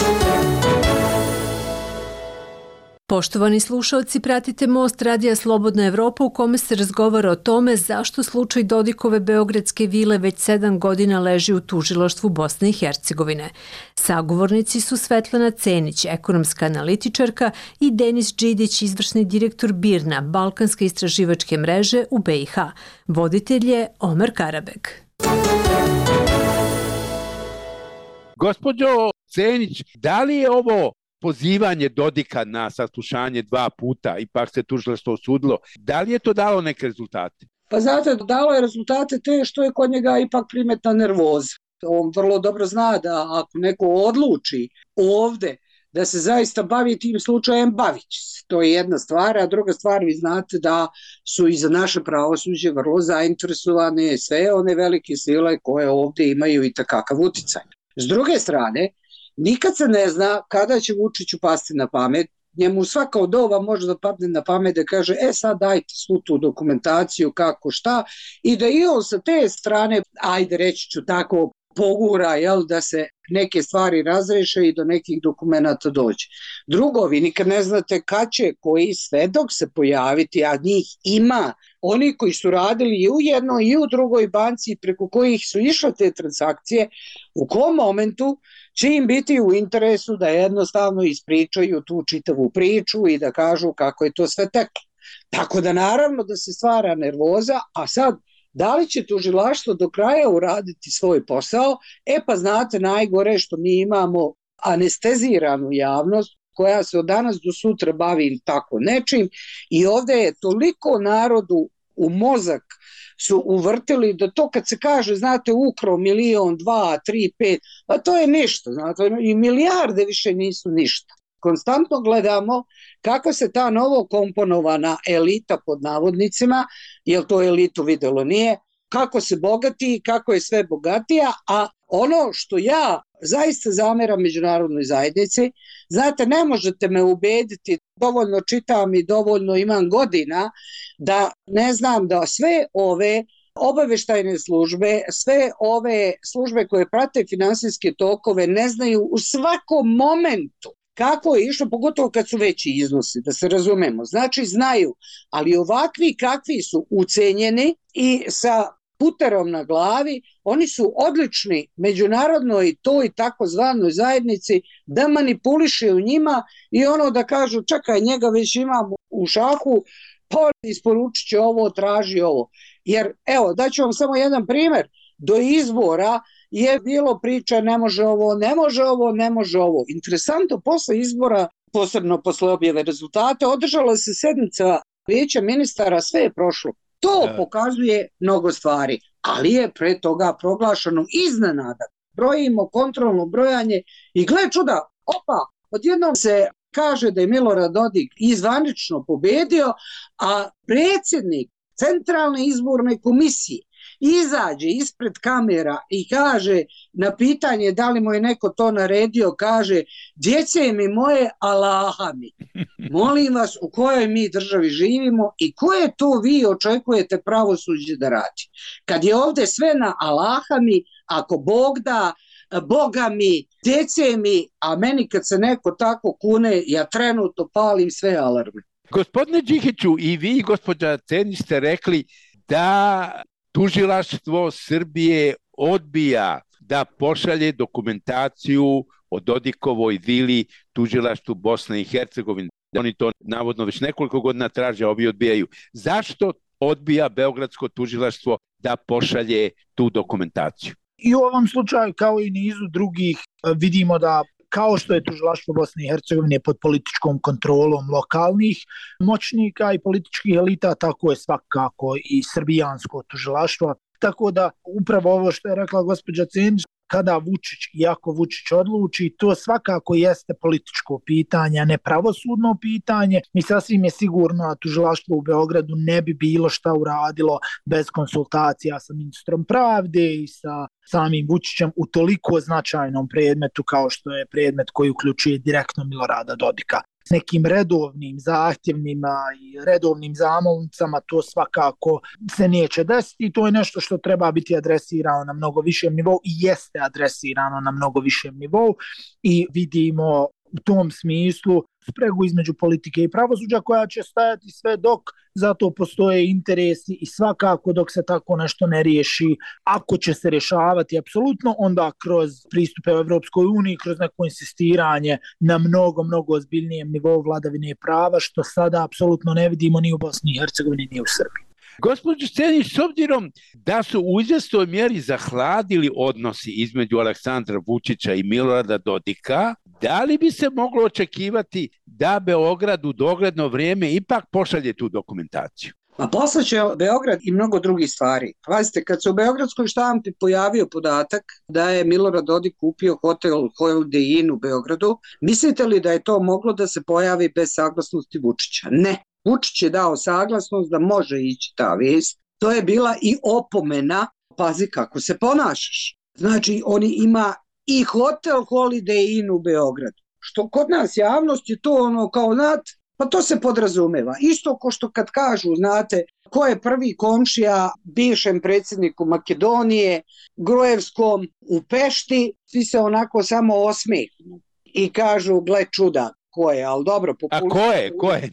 Poštovani slušalci, pratite Most Radija Slobodna Evropa u kome se razgovara o tome zašto slučaj Dodikove beogradske vile već 7 godina leži u tužilaštvu Bosne i Hercegovine. Sagovornici su Svetlana Cenić, ekonomska analitičarka, i Denis Đidić, izvršni direktor BIRN-a, Balkanske istraživačke mreže u BiH. Voditelj je Omer Karabek. Gospođo Cenić, da li je ovo pozivanje Dodika na saslušanje 2 puta, ipak se tužilaštvo osudilo, da li je to dalo neke rezultate? Pa znate, dalo je rezultate te što je kod njega ipak primetna nervoza. On vrlo dobro zna da ako neko odluči ovde da se zaista bavi tim slučajem, bavit će se. To je jedna stvar, a druga stvar, vi znate da su i za naše pravosuđe vrlo zainteresovane sve one velike sile koje ovde imaju i takakav uticaj. S druge strane, nikad se ne zna kada će Vučiću pasti na pamet. Njemu svaka od ova može da padne na pamet da kaže sad dajte svu tu dokumentaciju kako šta i da i on sa te strane, ajde reći ću tako, pogura da se neke stvari razreše i do nekih dokumenta dođe. Drugo, vi nikad ne znate kad će koji svedok se pojaviti, a njih ima. Oni koji su radili i u jednoj i u drugoj banci preko kojih su išle te transakcije, u kom momentu će im biti u interesu da jednostavno ispričaju tu čitavu priču i da kažu kako je to sve teklo. Tako da naravno da se stvara nervoza, a sad da li će tužilaštvo do kraja uraditi svoj posao? Pa znate, najgore što mi imamo anesteziranu javnost koja se od danas do sutra bavi tako nečim i ovde je toliko narodu u mozak su uvrtili da to kad se kaže, znate, ukro 1, 2, 3, 5, a to je ništa, znate, i milijarde više nisu ništa. Konstantno gledamo kako se ta novo komponovana elita pod navodnicima, jer to elitu videlo nije, kako se bogati, kako je sve bogatija, a ono što ja zaista zameram međunarodnoj zajednici, znate, ne možete me ubediti, dovoljno čitam i dovoljno imam godina, da ne znam da sve ove obaveštajne službe, sve ove službe koje prate finansijske tokove ne znaju u svakom momentu kako je išlo, pogotovo kad su veći iznosi, da se razumemo. Znači znaju, ali ovakvi kakvi su ucenjeni i sa puterom na glavi, oni su odlični međunarodnoj toj takozvanoj zajednici da manipuliše u njima i ono da kažu čekaj, njega već imamo u šahu, pa isporučit će ovo, traži ovo. Jer evo, daću vam samo jedan primer, do izbora je bilo priča ne može ovo, ne može ovo, ne može ovo. Interesantno, posle izbora, posebno posle objave rezultata, održala se sednica vijeća ministara, sve je prošlo. To pokazuje mnogo stvari, ali je pre toga proglašeno iznenada. Brojimo kontrolno brojanje i gle čuda, odjednom se kaže da je Milorad Dodik izvanično pobedio, a predsjednik Centralne izborne komisije izađe ispred kamera i kaže na pitanje da li mu je neko to naredio, kaže djece mi moje, Allaha mi. Molim vas, u kojoj mi državi živimo i koje to vi očekujete pravosuđe da radi? Kad je ovde sve na Allaha mi, ako Bog da, Boga mi, djece mi, a meni kad se neko tako kune, ja trenutno palim sve alarme. Gospodine Đihiću, i vi, gospođa Cenić, ste rekli da tužilaštvo Srbije odbija da pošalje dokumentaciju o Dodikovoj vili tužilaštvu Bosne i Hercegovine. Oni to navodno već nekoliko godina traže, a ovi odbijaju. Zašto odbija Beogradsko tužilaštvo da pošalje tu dokumentaciju? I u ovom slučaju, kao i nizu drugih, vidimo da kao što je tužilaštvo Bosne i Hercegovine pod političkom kontrolom lokalnih moćnika i političkih elita, tako je svakako i srbijansko tužilaštvo. Tako da upravo ovo što je rekla gospođa Cenić, kada Vučić, iako Vučić odluči, to svakako jeste političko pitanje, a ne pravosudno pitanje. I sasvim je sigurno da tužilaštvo u Beogradu ne bi bilo šta uradilo bez konsultacija sa ministrom pravde i sa samim Vučićem u toliko značajnom predmetu kao što je predmet koji uključuje direktno Milorada Dodika. S nekim redovnim zahtjevnima i redovnim zamolnicama to svakako se neće desiti. To je nešto što treba biti adresirano na mnogo višem nivou i jeste adresirano na mnogo višem nivou i vidimo u tom smislu spregu između politike i pravosuđa koja će stajati sve dok zato postoje interesi i svakako dok se tako nešto ne riješi, ako će se rješavati apsolutno, onda kroz pristupe u Evropskoj uniji, kroz neko insistiranje na mnogo ozbiljnijem nivou vladavine prava, što sada apsolutno ne vidimo ni u Bosni i Hercegovini ni u Srbiji. Gospođo Cenić, s obzirom da su u izvjesnoj mjeri zahladili odnosi između Aleksandra Vučića i Milorada Dodika, da li bi se moglo očekivati da Beograd u dogledno vrijeme ipak pošalje tu dokumentaciju? A poslaće Beograd i mnogo drugih stvari. Pazite, kad se u beogradskoj štampi pojavio podatak da je Milorad Dodik kupio hotel Holiday Inn u Beogradu, mislite li da je to moglo da se pojavi bez saglasnosti Vučića? Ne. Vučić je dao saglasnost da može ići ta vijest. To je bila i opomena, pazi kako se ponašaš. Znači, oni ima i hotel Holiday Inn u Beogradu. Što kod nas javnost je to ono kao pa to se podrazumeva. Isto ko što kad kažu, znate, ko je prvi komšija bivšem predsjedniku Makedonije, Gruevskom u Pešti, svi se onako samo osmehnu i kažu, gle čuda, ko je, ali dobro. A ko je?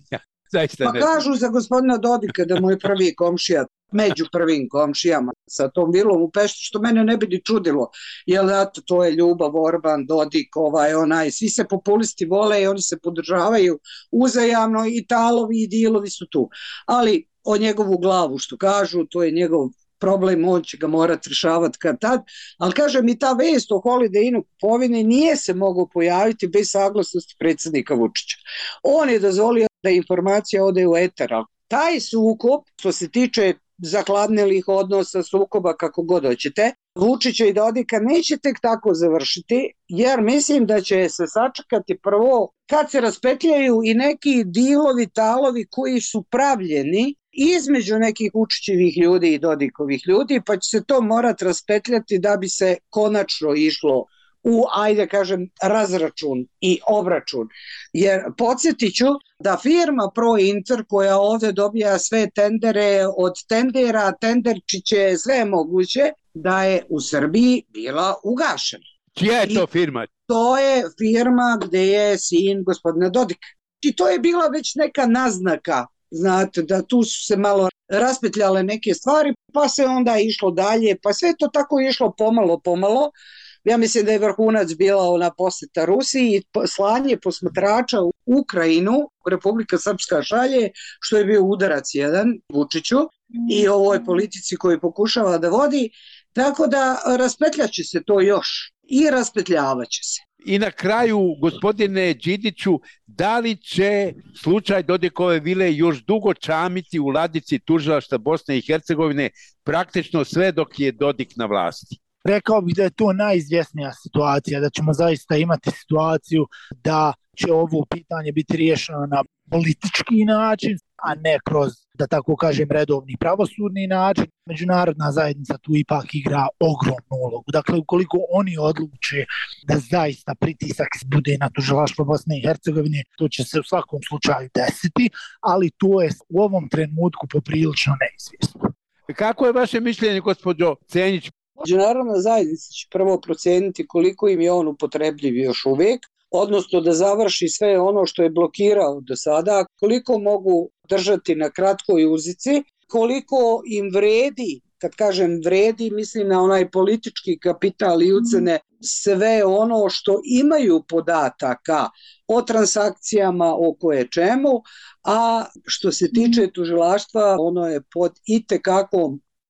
Pa kažu za gospodina Dodika da mu je prvi komšija, među prvim komšijama sa tom vilom u Pešti, što mene ne bi ni čudilo, jer to je Ljubav, Orban, Dodik, onaj, svi se populisti vole i oni se podržavaju uzajamno i talovi i dilovi su tu. Ali o njegovu glavu što kažu, to je njegov problem, on će ga morati rješavati kad tad, ali kažem i ta vest o Holiday Innu kupovine nije se mogao pojaviti bez saglasnosti predsjednika Vučića. On je dozvolio da informacija ode u eter. Taj sukob, što se tiče zahladnelih odnosa, sukoba, kako god hoćete, Vučića i Dodika neće tek tako završiti, jer mislim da će se sačekati prvo kad se raspetljaju i neki dilovi, talovi koji su pravljeni između nekih Vučićevih ljudi i Dodikovih ljudi, pa će se to morati raspetljati da bi se konačno išlo u, ajde kažem, razračun i obračun. Jer podsjetit ću da firma ProInter koja ovdje dobija sve tendere od tendera, tenderčiće, sve moguće, da je u Srbiji bila ugašena. Čija je to firma? To je firma gdje je sin gospodina Dodika. I to je bila već neka naznaka, znate, da tu su se malo raspetljale neke stvari, pa se onda išlo dalje, pa sve to tako išlo pomalo. Ja mislim da je vrhunac bila ona posjeta Rusiji i slanje posmatrača u Ukrajinu, Republika Srpska šalje, što je bio udarac jedan Vučiću i ovoj politici koju pokušava da vodi, tako da raspetljaće se to još i raspetljavaće se. I na kraju, gospodine Đidiću, da li će slučaj Dodikove vile još dugo čamiti u ladici tužilaštva Bosne i Hercegovine praktično sve dok je Dodik na vlasti? Rekao bih da je to najizvjesnija situacija, da ćemo zaista imati situaciju da će ovo pitanje biti riješeno na politički način, a ne kroz, da tako kažem, redovni pravosudni način. Međunarodna zajednica tu ipak igra ogromnu ulogu. Dakle, ukoliko oni odluče da zaista pritisak bude na tužilaštvo Bosne i Hercegovine, to će se u svakom slučaju desiti, ali to je u ovom trenutku poprilično neizvjesno. Kako je vaše mišljenje, gospođo Cenić? Međunarodna zajednica će prvo proceniti koliko im je on upotrebljiv još uvijek, odnosno da završi sve ono što je blokirao do sada, koliko mogu držati na kratkoj uzici, koliko im vredi, kad kažem vredi, mislim na onaj politički kapital i ucene, sve ono što imaju podataka o transakcijama, o koje čemu, a što se tiče tužilaštva, ono je pod itekakvom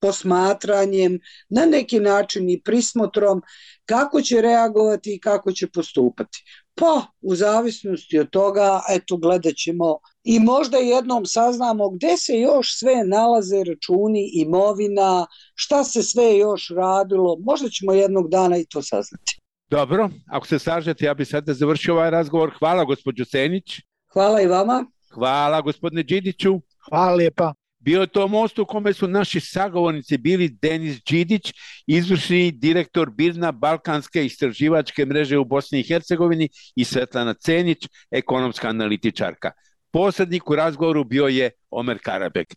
posmatranjem, na neki način i prismotrom kako će reagovati i kako će postupati. Pa u zavisnosti od toga, eto, gledat ćemo i možda jednom saznamo gde se još sve nalaze računi, imovina, šta se sve još radilo, možda ćemo jednog dana i to saznati. Dobro, ako se slažete, ja bih sada završio ovaj razgovor. Hvala gospođo Senić. Hvala i vama. Hvala gospodine Đidiću. Hvala lijepa. Bio je to most u kome su naši sagovornici bili Denis Đidić, izvršni direktor BIRN-a Balkanske istraživačke mreže u Bosni i Hercegovini, i Svetlana Cenić, ekonomska analitičarka. Posrednik u razgovoru bio je Omer Karabek.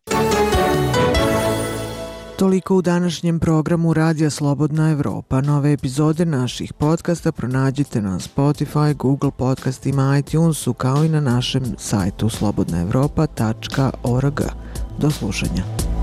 Toliko u današnjem programu Radija Slobodna Evropa. Nove epizode naših podcasta pronađite na Spotify, Google podcastima, iTunesu, kao i na našem sajtu slobodnaevropa.org. Do slušanja.